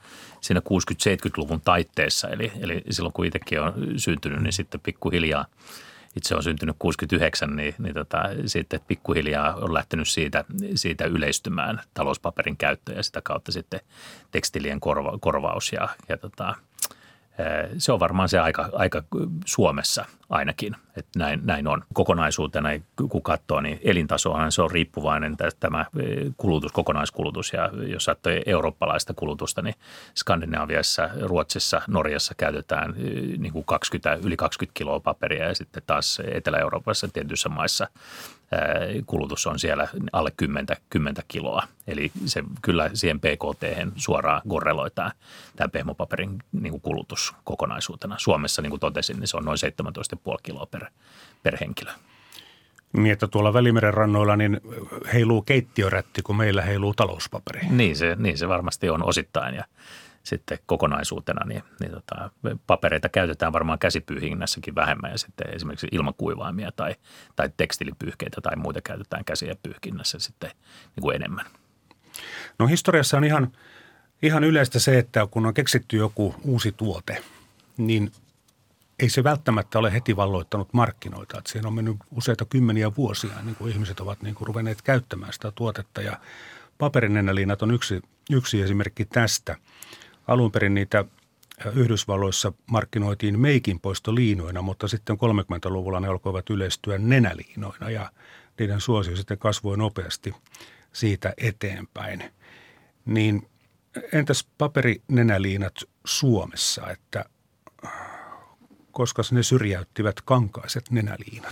siinä kuusikymmentä-seitsemänkymmentäluvun taitteessa, eli, eli silloin kun itsekin on syntynyt, niin sitten pikkuhiljaa, itse on syntynyt kuusikymmentäyhdeksän, niin, niin tota, sitten pikkuhiljaa on lähtenyt siitä, siitä yleistymään talouspaperin käyttö ja sitä kautta sitten tekstiilien korva, korvaus ja, ja tota, se on varmaan se aika, aika Suomessa ainakin, että näin, näin on. Kokonaisuutena, kun katsoo, niin elintasohan se on riippuvainen tämä kulutus, kokonaiskulutus. Ja jos ajattelee eurooppalaista kulutusta, niin Skandinaaviassa, Ruotsissa, Norjassa käytetään niin kuin kaksikymmentä, yli kaksikymmentä kiloa paperia ja sitten taas Etelä-Euroopassa tietyissä maissa kulutus on siellä alle kymmenen, kymmenen kiloa. Eli se kyllä siihen P K T:hen suoraan korreloitaan tämä pehmopaperin niin kuin kulutus kokonaisuutena. Suomessa, niin kuin totesin, niin se on noin seitsemäntoista pilkku viisi kiloa per, per henkilö. Niin, että tuolla Välimeren rannoilla niin heiluu keittiörätti, kun meillä heiluu talouspaperi. Niin se, niin se varmasti on osittain ja sitten kokonaisuutena niin, niin tota, papereita käytetään varmaan käsipyyhinnässäkin vähemmän ja sitten esimerkiksi ilmakuivaimia tai, tai tekstilipyyhkeitä tai muita käytetään käsiä pyyhkinnässä sitten niin kuin enemmän. No historiassa on ihan, ihan yleistä se, että kun on keksitty joku uusi tuote, niin ei se välttämättä ole heti valloittanut markkinoita. Että siihen on mennyt useita kymmeniä vuosia, niin kuin ihmiset ovat niin kuin ruvenneet käyttämään sitä tuotetta ja paperinenäliinat on yksi, yksi esimerkki tästä. Alun perin niitä Yhdysvalloissa markkinoitiin meikinpoistoliinoina, mutta sitten kolmekymmentäluvulla ne alkoivat yleistyä nenäliinoina ja niiden suosio sitten kasvoi nopeasti siitä eteenpäin. Niin entäs paperinenäliinat Suomessa, että koska ne syrjäyttivät kankaiset nenäliinat?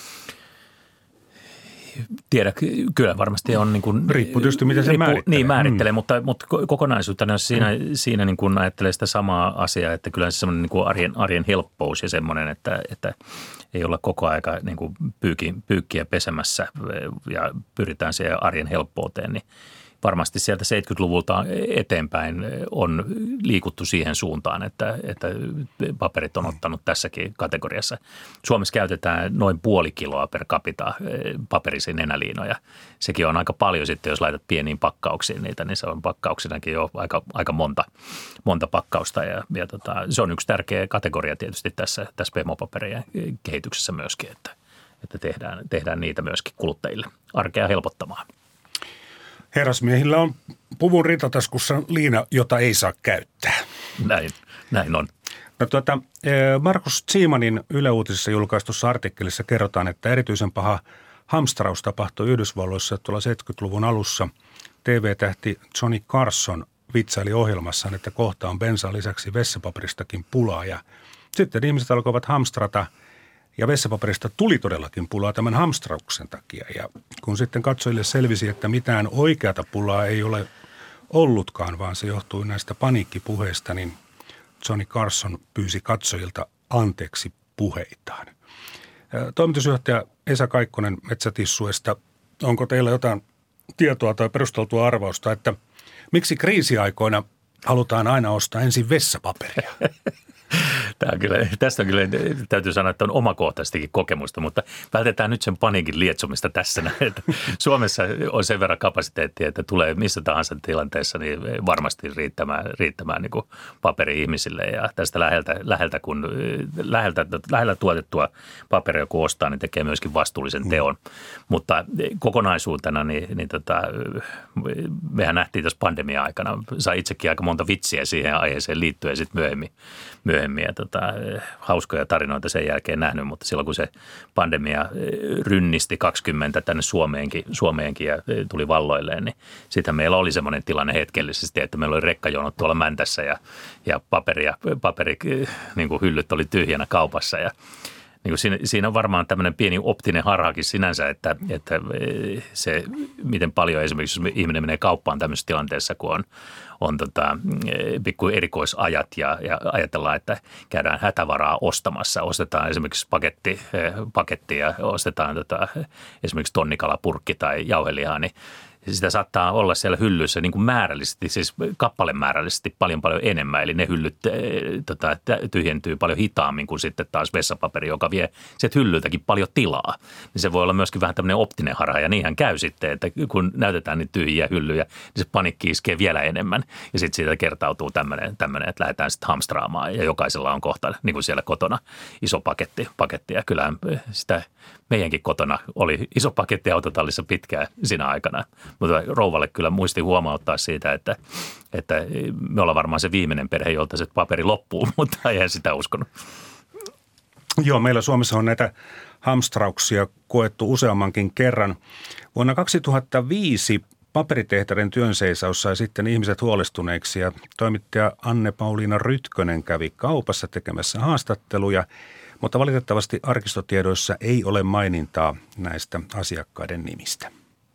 Tiedä, kyllä varmasti on niin kuin, riippuu tietysti, mitä se riippu, määrittelee. Niin, määrittelee, mm. mutta, mutta kokonaisuutena siinä, mm. siinä niin kuin ajattelee sitä samaa asiaa, että kyllä se semmoinen niin kuin arjen, arjen helppous ja semmoinen, että, että ei olla koko aika niin kuin pyyki, pyykkiä pesemässä ja pyritään siihen arjen helppouteen, niin varmasti sieltä seitsemänkymmentäluvulta eteenpäin on liikuttu siihen suuntaan, että, että paperit on ottanut tässäkin kategoriassa. Suomessa käytetään noin puoli kiloa per capita paperisia nenäliinoja. Sekin on aika paljon sitten, jos laitat pieniin pakkauksiin niitä, niin se on pakkauksinakin jo aika, aika monta, monta pakkausta. Ja, ja tota, se on yksi tärkeä kategoria tietysti tässä, tässä pehmopaperien kehityksessä myöskin, että, että tehdään, tehdään niitä myöskin kuluttajille arkea helpottamaan. Herrasmiehillä on puvun ritataskussa liina, jota ei saa käyttää. Näin, näin on. No, tuota, Markus Ziemanin Yle Uutisissa julkaistussa artikkelissa kerrotaan, että erityisen paha hamstraus tapahtui Yhdysvalloissa tuolla seitsemänkymmentäluvun alussa. T V-tähti Johnny Carson vitsaili ohjelmassaan, että kohta on bensan lisäksi vessapaperistakin pulaa. Ja sitten ihmiset alkoivat hamstrata ja vessapaperista tuli todellakin pulaa tämän hamstrauksen takia. Ja kun sitten katsojille selvisi, että mitään oikeata pulaa ei ole ollutkaan, vaan se johtui näistä paniikkipuheista, niin Johnny Carson pyysi katsojilta anteeksi puheitaan. Toimitusjohtaja Esa Kaikkonen Metsätissuesta, onko teillä jotain tietoa tai perusteltua arvausta, että miksi kriisiaikoina halutaan aina ostaa ensin vessapaperia? Tämä on kyllä, tästä on kyllä, täytyy sanoa, että on omakohtaistakin kokemusta, mutta vältetään nyt sen paniikin lietsomista tässä näin, että Suomessa on sen verran kapasiteettia, että tulee missä tahansa tilanteessa niin varmasti riittämään, riittämään niin kuin paperi ihmisille ja tästä läheltä, läheltä, kun, läheltä, lähellä tuotettua paperia kun ostaa, niin tekee myöskin vastuullisen teon, mm. mutta kokonaisuutena niin, niin tota, mehän nähtiin tässä pandemia-aikana, sai itsekin aika monta vitsiä siihen aiheeseen liittyen sitten myöhemmin, myöhemmin ja tota, hauskoja tarinoita sen jälkeen nähnyt, mutta silloin kun se pandemia rynnisti kaksikymmentä tänne Suomeenkin, Suomeenkin ja tuli valloilleen, niin sitten meillä oli semmoinen tilanne hetkellisesti, että meillä oli rekkajonot tuolla Mäntässä ja, ja paperi, ja paperi niin kuin hyllyt oli tyhjänä kaupassa ja niin kuin siinä, siinä on varmaan tämmöinen pieni optinen harhakin sinänsä, että, että se miten paljon esimerkiksi jos ihminen menee kauppaan tämmöisessä tilanteessa, kun on, on tota, pikku erikoisajat ja, ja ajatellaan, että käydään hätävaraa ostamassa. Ostetaan esimerkiksi paketti, paketti ja ostetaan tota, esimerkiksi tonnikalapurkki tai jauhelihaa, niin sitä saattaa olla siellä hyllyissä niin kuin määrällisesti, siis kappalemäärällisesti paljon paljon enemmän. Eli ne hyllyt e, tota, tyhjentyy paljon hitaammin kuin sitten taas vessapaperi, joka vie sieltä hyllyltäkin paljon tilaa. Niin se voi olla myöskin vähän tämmöinen optinen harha ja niinhän käy sitten, että kun näytetään niitä tyhjiä hyllyjä, niin se panikki iskee vielä enemmän. Ja sitten siitä kertautuu tämmöinen, tämmöinen, että lähdetään sitten hamstraamaan ja jokaisella on kohta niin kuin siellä kotona iso paketti. paketti. Ja kyllähän sitä meidänkin kotona oli iso paketti autotallissa pitkään siinä aikana. Mutta rouvalle kyllä muisti huomauttaa siitä, että, että me ollaan varmaan se viimeinen perhe, jolta se paperi loppuu, mutta eihän sitä uskonut. Joo, meillä Suomessa on näitä hamstrauksia koettu useammankin kerran. Vuonna kaksituhattaviisi paperitehtaiden työnseisaus sai sitten ihmiset huolestuneiksi ja toimittaja Anne-Pauliina Rytkönen kävi kaupassa tekemässä haastatteluja, mutta valitettavasti arkistotiedoissa ei ole mainintaa näistä asiakkaiden nimistä.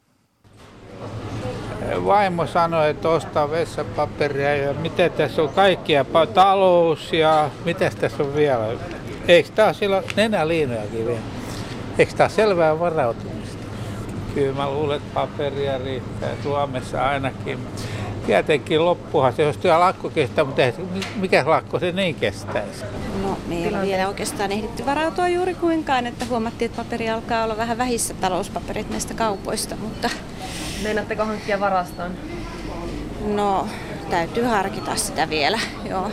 Vaimo sanoi, että ostaa vessapaperia ja miten tässä on kaikkia, talous ja miten tässä on vielä. Eikö tämä sillä nenäliinojakin vielä? Eikö tämä selvää varautumista? Kyllä mä luulen, että paperia riittää Suomessa ainakin. Tietenkin loppuhan se, jos työ lakko kestää, mutta mikä lakko se niin kestäisi? No, me ei ole vielä oikeastaan ehditty varautua juuri kuinkaan, että huomattiin, että paperi alkaa olla vähän vähissä talouspaperit näistä kaupoista, mutta... Meinaatteko hankkia varaston? No, täytyy harkita sitä vielä, joo.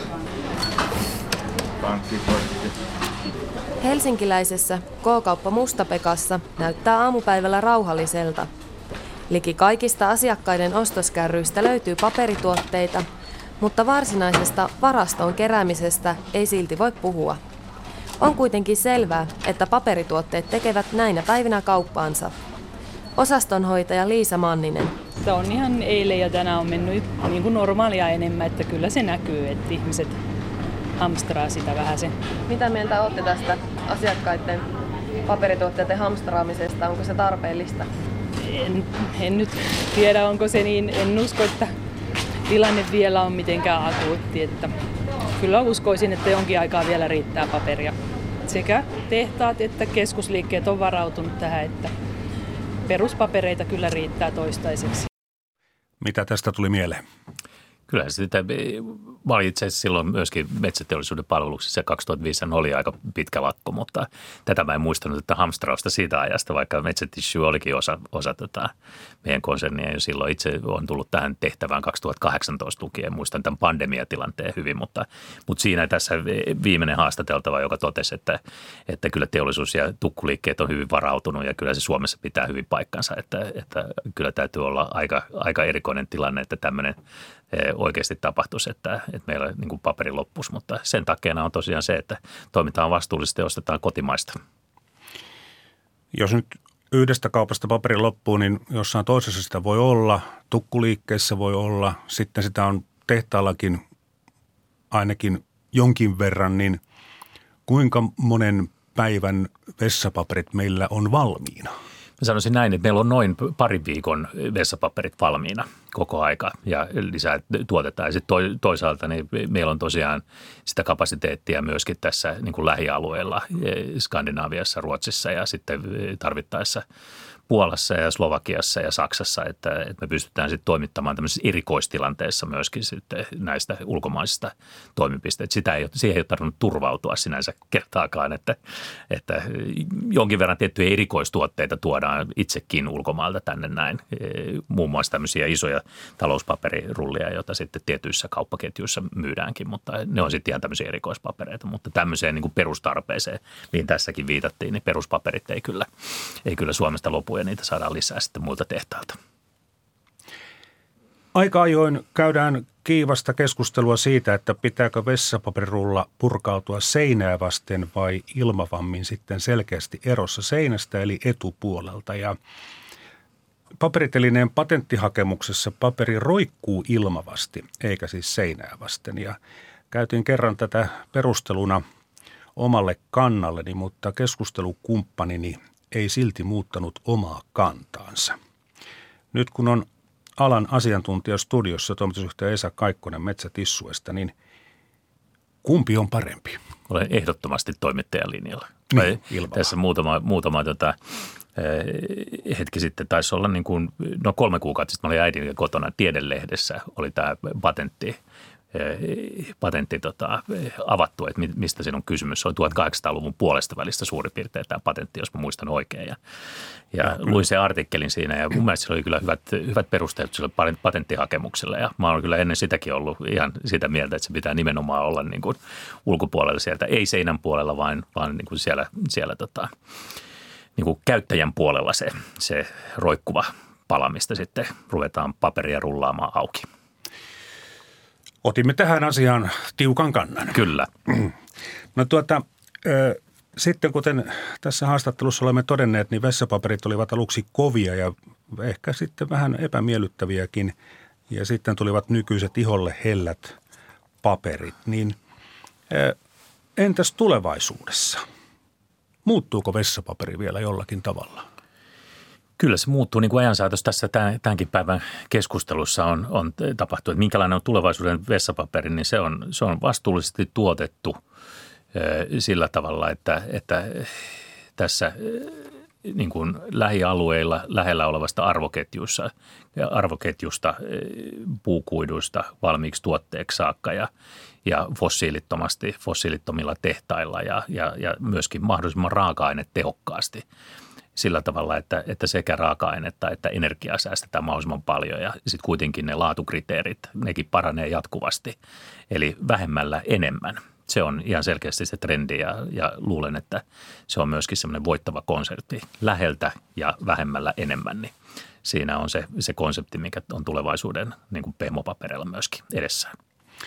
Helsinkiläisessä K-kauppa Mustapekassa näyttää aamupäivällä rauhalliselta. Liki kaikista asiakkaiden ostoskärryistä löytyy paperituotteita, mutta varsinaisesta varastoon keräämisestä ei silti voi puhua. On kuitenkin selvää, että paperituotteet tekevät näinä päivinä kauppaansa. Osastonhoitaja Liisa Manninen. Se on ihan eilen ja tänään on mennyt niin kuin normaalia enemmän, että kyllä se näkyy, että ihmiset hamstraa sitä vähän sen. Mitä mieltä olette tästä asiakkaiden paperituotteiden hamstraamisesta? Onko se tarpeellista? En, en nyt tiedä, onko se niin. En usko, että tilanne vielä on mitenkään akuutti. Että kyllä uskoisin, että jonkin aikaa vielä riittää paperia. Sekä tehtaat että keskusliikkeet on varautunut tähän, että peruspapereita kyllä riittää toistaiseksi. Mitä tästä tuli mieleen? Kyllä sitä, mä olin itse asiassa silloin myöskin metsäteollisuuden palveluksessa ja kaksituhattaviisi oli aika pitkä lakko, mutta tätä mä en muistanut, että hamstrausta siitä ajasta, vaikka Metsätissue olikin osa, osa tota meidän konsernia jo silloin. Itse olen tullut tähän tehtävään kaksituhattakahdeksantoista lukien, muistan tämän pandemiatilanteen hyvin, mutta, mutta siinä tässä viimeinen haastateltava, joka totesi, että, että kyllä teollisuus ja tukkuliikkeet on hyvin varautunut ja kyllä se Suomessa pitää hyvin paikkansa, että, että kyllä täytyy olla aika, aika erikoinen tilanne, että tämmöinen oikeasti tapahtuisi, että, että meillä niin kuin paperi loppuisi, mutta sen takia on tosiaan se, että toimitaan vastuullisesti ja ostetaan kotimaista. Jos nyt yhdestä kaupasta paperi loppuu, niin jossain toisessa sitä voi olla, tukkuliikkeessä voi olla, sitten sitä on tehtaallakin ainakin jonkin verran, niin kuinka monen päivän vessapaperit meillä on valmiina? Mä sanoisin näin, että meillä on noin parin viikon vessapaperit valmiina koko aika ja lisää tuotetaan. Ja sitten toisaalta niin meillä on tosiaan sitä kapasiteettia myöskin tässä niin kuin lähialueella, Skandinaaviassa, Ruotsissa ja sitten tarvittaessa Puolassa ja Slovakiassa ja Saksassa, että, että me pystytään sitten toimittamaan tämmöisessä erikoistilanteessa myöskin sitten näistä ulkomaisista toimipisteistä. Sitä ei, siihen ei ole tarvinnut turvautua sinänsä kertaakaan, että, että jonkin verran tiettyjä erikoistuotteita tuodaan itsekin ulkomailta tänne näin. Muun muassa tämmöisiä isoja talouspaperirullia, joita sitten tietyissä kauppaketjuissa myydäänkin, mutta ne on sitten ihan tämmöisiä erikoispapereita. Mutta tämmöiseen niin kuin perustarpeeseen, mihin tässäkin viitattiin, niin peruspaperit ei kyllä, ei kyllä Suomesta lopu ja niitä saadaan lisää sitten muilta tehtailta. Aika ajoin käydään kiivasta keskustelua siitä, että pitääkö vessapaperirulla purkautua seinää vasten vai ilmavammin sitten selkeästi erossa seinästä eli etupuolelta. Ja paperitelineen patenttihakemuksessa paperi roikkuu ilmavasti eikä siis seinää vasten. Ja käytiin kerran tätä perusteluna omalle kannalleni, mutta keskustelukumppanini ei silti muuttanut omaa kantaansa. Nyt kun on alan asiantuntija studiossa, toimitusjohtaja Esa Kaikkonen Metsätissuesta, niin kumpi on parempi? olen ehdottomasti toimittajan linjalla. Niin, tässä muutama, muutama tota, hetki sitten taisi olla niin kuin, no kolme kuukautta sitten mä olin äidin kotona Tiedelehdessä, oli tämä patentti, patentti tota, avattu, että mistä siinä on kysymys. Se oli tuhatkahdeksansataaluvun puolesta välistä suurin piirtein tämä patentti, jos mä muistan oikein. Ja, ja luin sen artikkelin siinä ja mun mielestä se oli kyllä hyvät, hyvät perusteet sille patenttihakemukselle. Ja mä olen kyllä ennen sitäkin ollut ihan sitä mieltä, että se pitää nimenomaan olla niin kuin ulkopuolella sieltä, ei seinän puolella, vaan, vaan niin kuin siellä, siellä tota, niin kuin käyttäjän puolella se, se roikkuva pala, mistä sitten ruvetaan paperia rullaamaan auki. Otimme tähän asiaan tiukan kannan. Kyllä. No tuota, ö, sitten kuten tässä haastattelussa olemme todenneet, niin vessapaperit olivat aluksi kovia ja ehkä sitten vähän epämiellyttäviäkin. Ja sitten tulivat nykyiset iholle hellät paperit. Niin ö, entäs tulevaisuudessa? Muuttuuko vessapaperi vielä jollakin tavalla? Kyllä se muuttuu niin kuin ajan saatossa. Tässä tämänkin päivän keskustelussa on, on tapahtunut, että minkälainen on tulevaisuuden vessapaperi, niin se on, se on vastuullisesti tuotettu sillä tavalla, että, että tässä niin kuin lähialueilla lähellä olevasta arvoketjussa, arvoketjusta, puukuiduista valmiiksi tuotteeksi saakka ja, ja fossiilittomasti, fossiilittomilla tehtailla ja, ja, ja myöskin mahdollisimman raaka-ainetehokkaasti. Sillä tavalla, että, että sekä raaka-ainetta että energiaa säästetään mahdollisimman paljon ja sitten kuitenkin ne laatukriteerit, nekin paranee jatkuvasti. Eli vähemmällä enemmän. Se on ihan selkeästi se trendi ja, ja luulen, että se on myöskin semmoinen voittava konsepti. Läheltä ja vähemmällä enemmän, niin siinä on se, se konsepti, mikä on tulevaisuuden niin kuin pehmopaperilla myöskin edessään.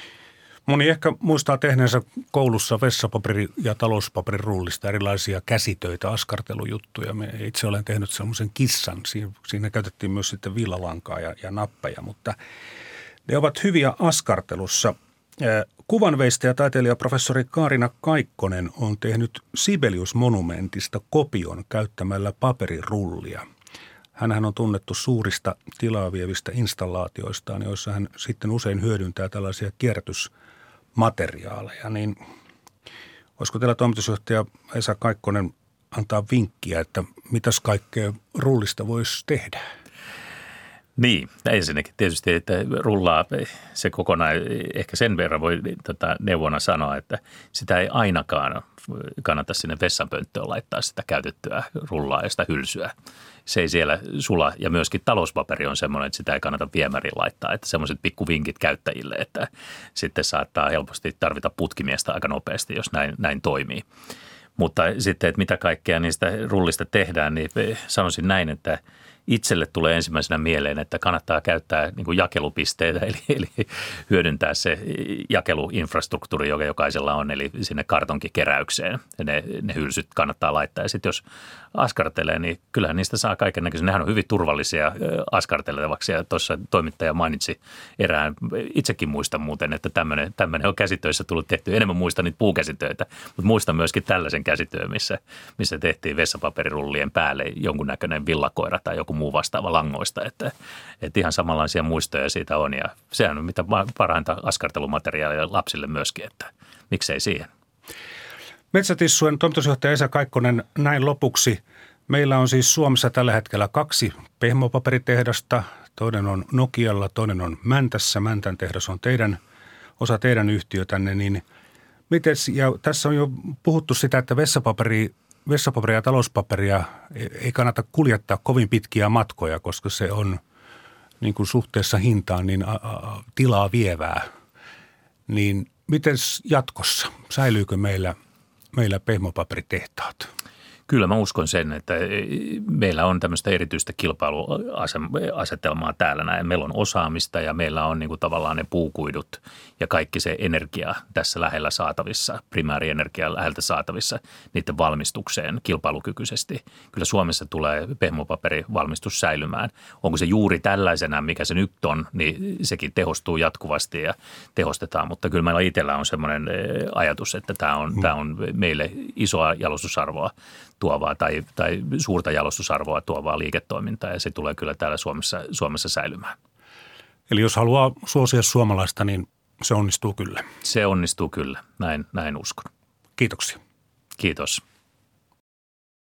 Moni ehkä muistaa tehneensä koulussa vessapaperi- ja talouspaperin rullista erilaisia käsitöitä, askartelujuttuja. Me itse olen tehnyt semmoisen kissan. Siinä, siinä käytettiin myös sitten villalankaa ja, ja nappeja, mutta ne ovat hyviä askartelussa. Kuvanveistäjä taiteilija professori Kaarina Kaikkonen on tehnyt Sibelius-monumentista kopion käyttämällä paperirullia. Hänhän on tunnettu suurista tilaa vievistä installaatioistaan, joissa hän sitten usein hyödyntää tällaisia kierrätysmateriaaleja. Niin olisiko teillä toimitusjohtaja Esa Kaikkonen antaa vinkkiä, että mitäs kaikkea rullista voisi tehdä? Niin, ensinnäkin tietysti, että rullaa se kokonaan, ehkä sen verran voi tota, neuvona sanoa, että sitä ei ainakaan kannata sinne vessanpönttöön laittaa sitä käytettyä rullaa ja sitä hylsyä. Se ei siellä sula ja myöskin talouspaperi on semmoinen, että sitä ei kannata viemäriin laittaa, että semmoiset pikkuvinkit käyttäjille, että sitten saattaa helposti tarvita putkimiestä aika nopeasti, jos näin, näin toimii. Mutta sitten, että mitä kaikkea niistä rullista tehdään, niin sanoisin näin, että itselle tulee ensimmäisenä mieleen, että kannattaa käyttää niin kuin jakelupisteitä, eli, eli hyödyntää se jakeluinfrastruktuuri, joka jokaisella on, eli sinne kartonkikeräykseen. Ne, ne hylsyt kannattaa laittaa. Ja sitten jos askartelee, niin kyllähän niistä saa kaikennäköisiä. Nehän on hyvin turvallisia askartelevaksi. Ja tuossa toimittaja mainitsi erään, itsekin muistan muuten, että tämmöinen, tämmöinen on käsitöissä tullut tehty. Enemmän muistan niitä puukäsitöitä, mutta muistan myöskin tällaisen käsityön, missä, missä tehtiin vessapaperirullien päälle jonkunnäköinen villakoira tai joku muu vastaava langoista, että, että ihan samanlaisia muistoja siitä on ja sehän on mitä parhainta askartelumateriaalia lapsille myöskin, että miksei siihen. Metsätissujen toimitusjohtaja Esa Kaikkonen, näin lopuksi. Meillä on siis Suomessa tällä hetkellä kaksi pehmopaperitehdasta. Toinen on Nokialla, toinen on Mäntässä. Mäntän tehdas on teidän, osa teidän yhtiötänne. Niin mites, ja tässä on jo puhuttu sitä, että vessapaperi Vessapaperia ja talouspaperia ei kannata kuljettaa kovin pitkiä matkoja, koska se on niin kuin suhteessa hintaan niin a, a, tilaa vievää. Niin miten jatkossa? Säilyykö meillä, meillä pehmopaperitehtaat? Kyllä mä uskon sen, että meillä on tämmöistä erityistä kilpailuasetelmaa täällä näin. Meillä on osaamista ja meillä on niin kuin tavallaan ne puukuidut ja kaikki se energia tässä lähellä saatavissa, primäärienergia läheltä saatavissa niiden valmistukseen kilpailukykyisesti. Kyllä Suomessa tulee pehmopaperivalmistus säilymään. Onko se juuri tällaisena, mikä se nyt on, niin sekin tehostuu jatkuvasti ja tehostetaan. Mutta kyllä meillä itsellä on semmoinen ajatus, että tämä on, tämä on meille isoa jalostusarvoa tuovaa tai, tai suurta jalostusarvoa tuovaa liiketoimintaa ja se tulee kyllä täällä Suomessa, Suomessa säilymään. Eli jos haluaa suosia suomalaista, niin se onnistuu kyllä. Se onnistuu kyllä, näin, näin uskon. Kiitoksia. Kiitos.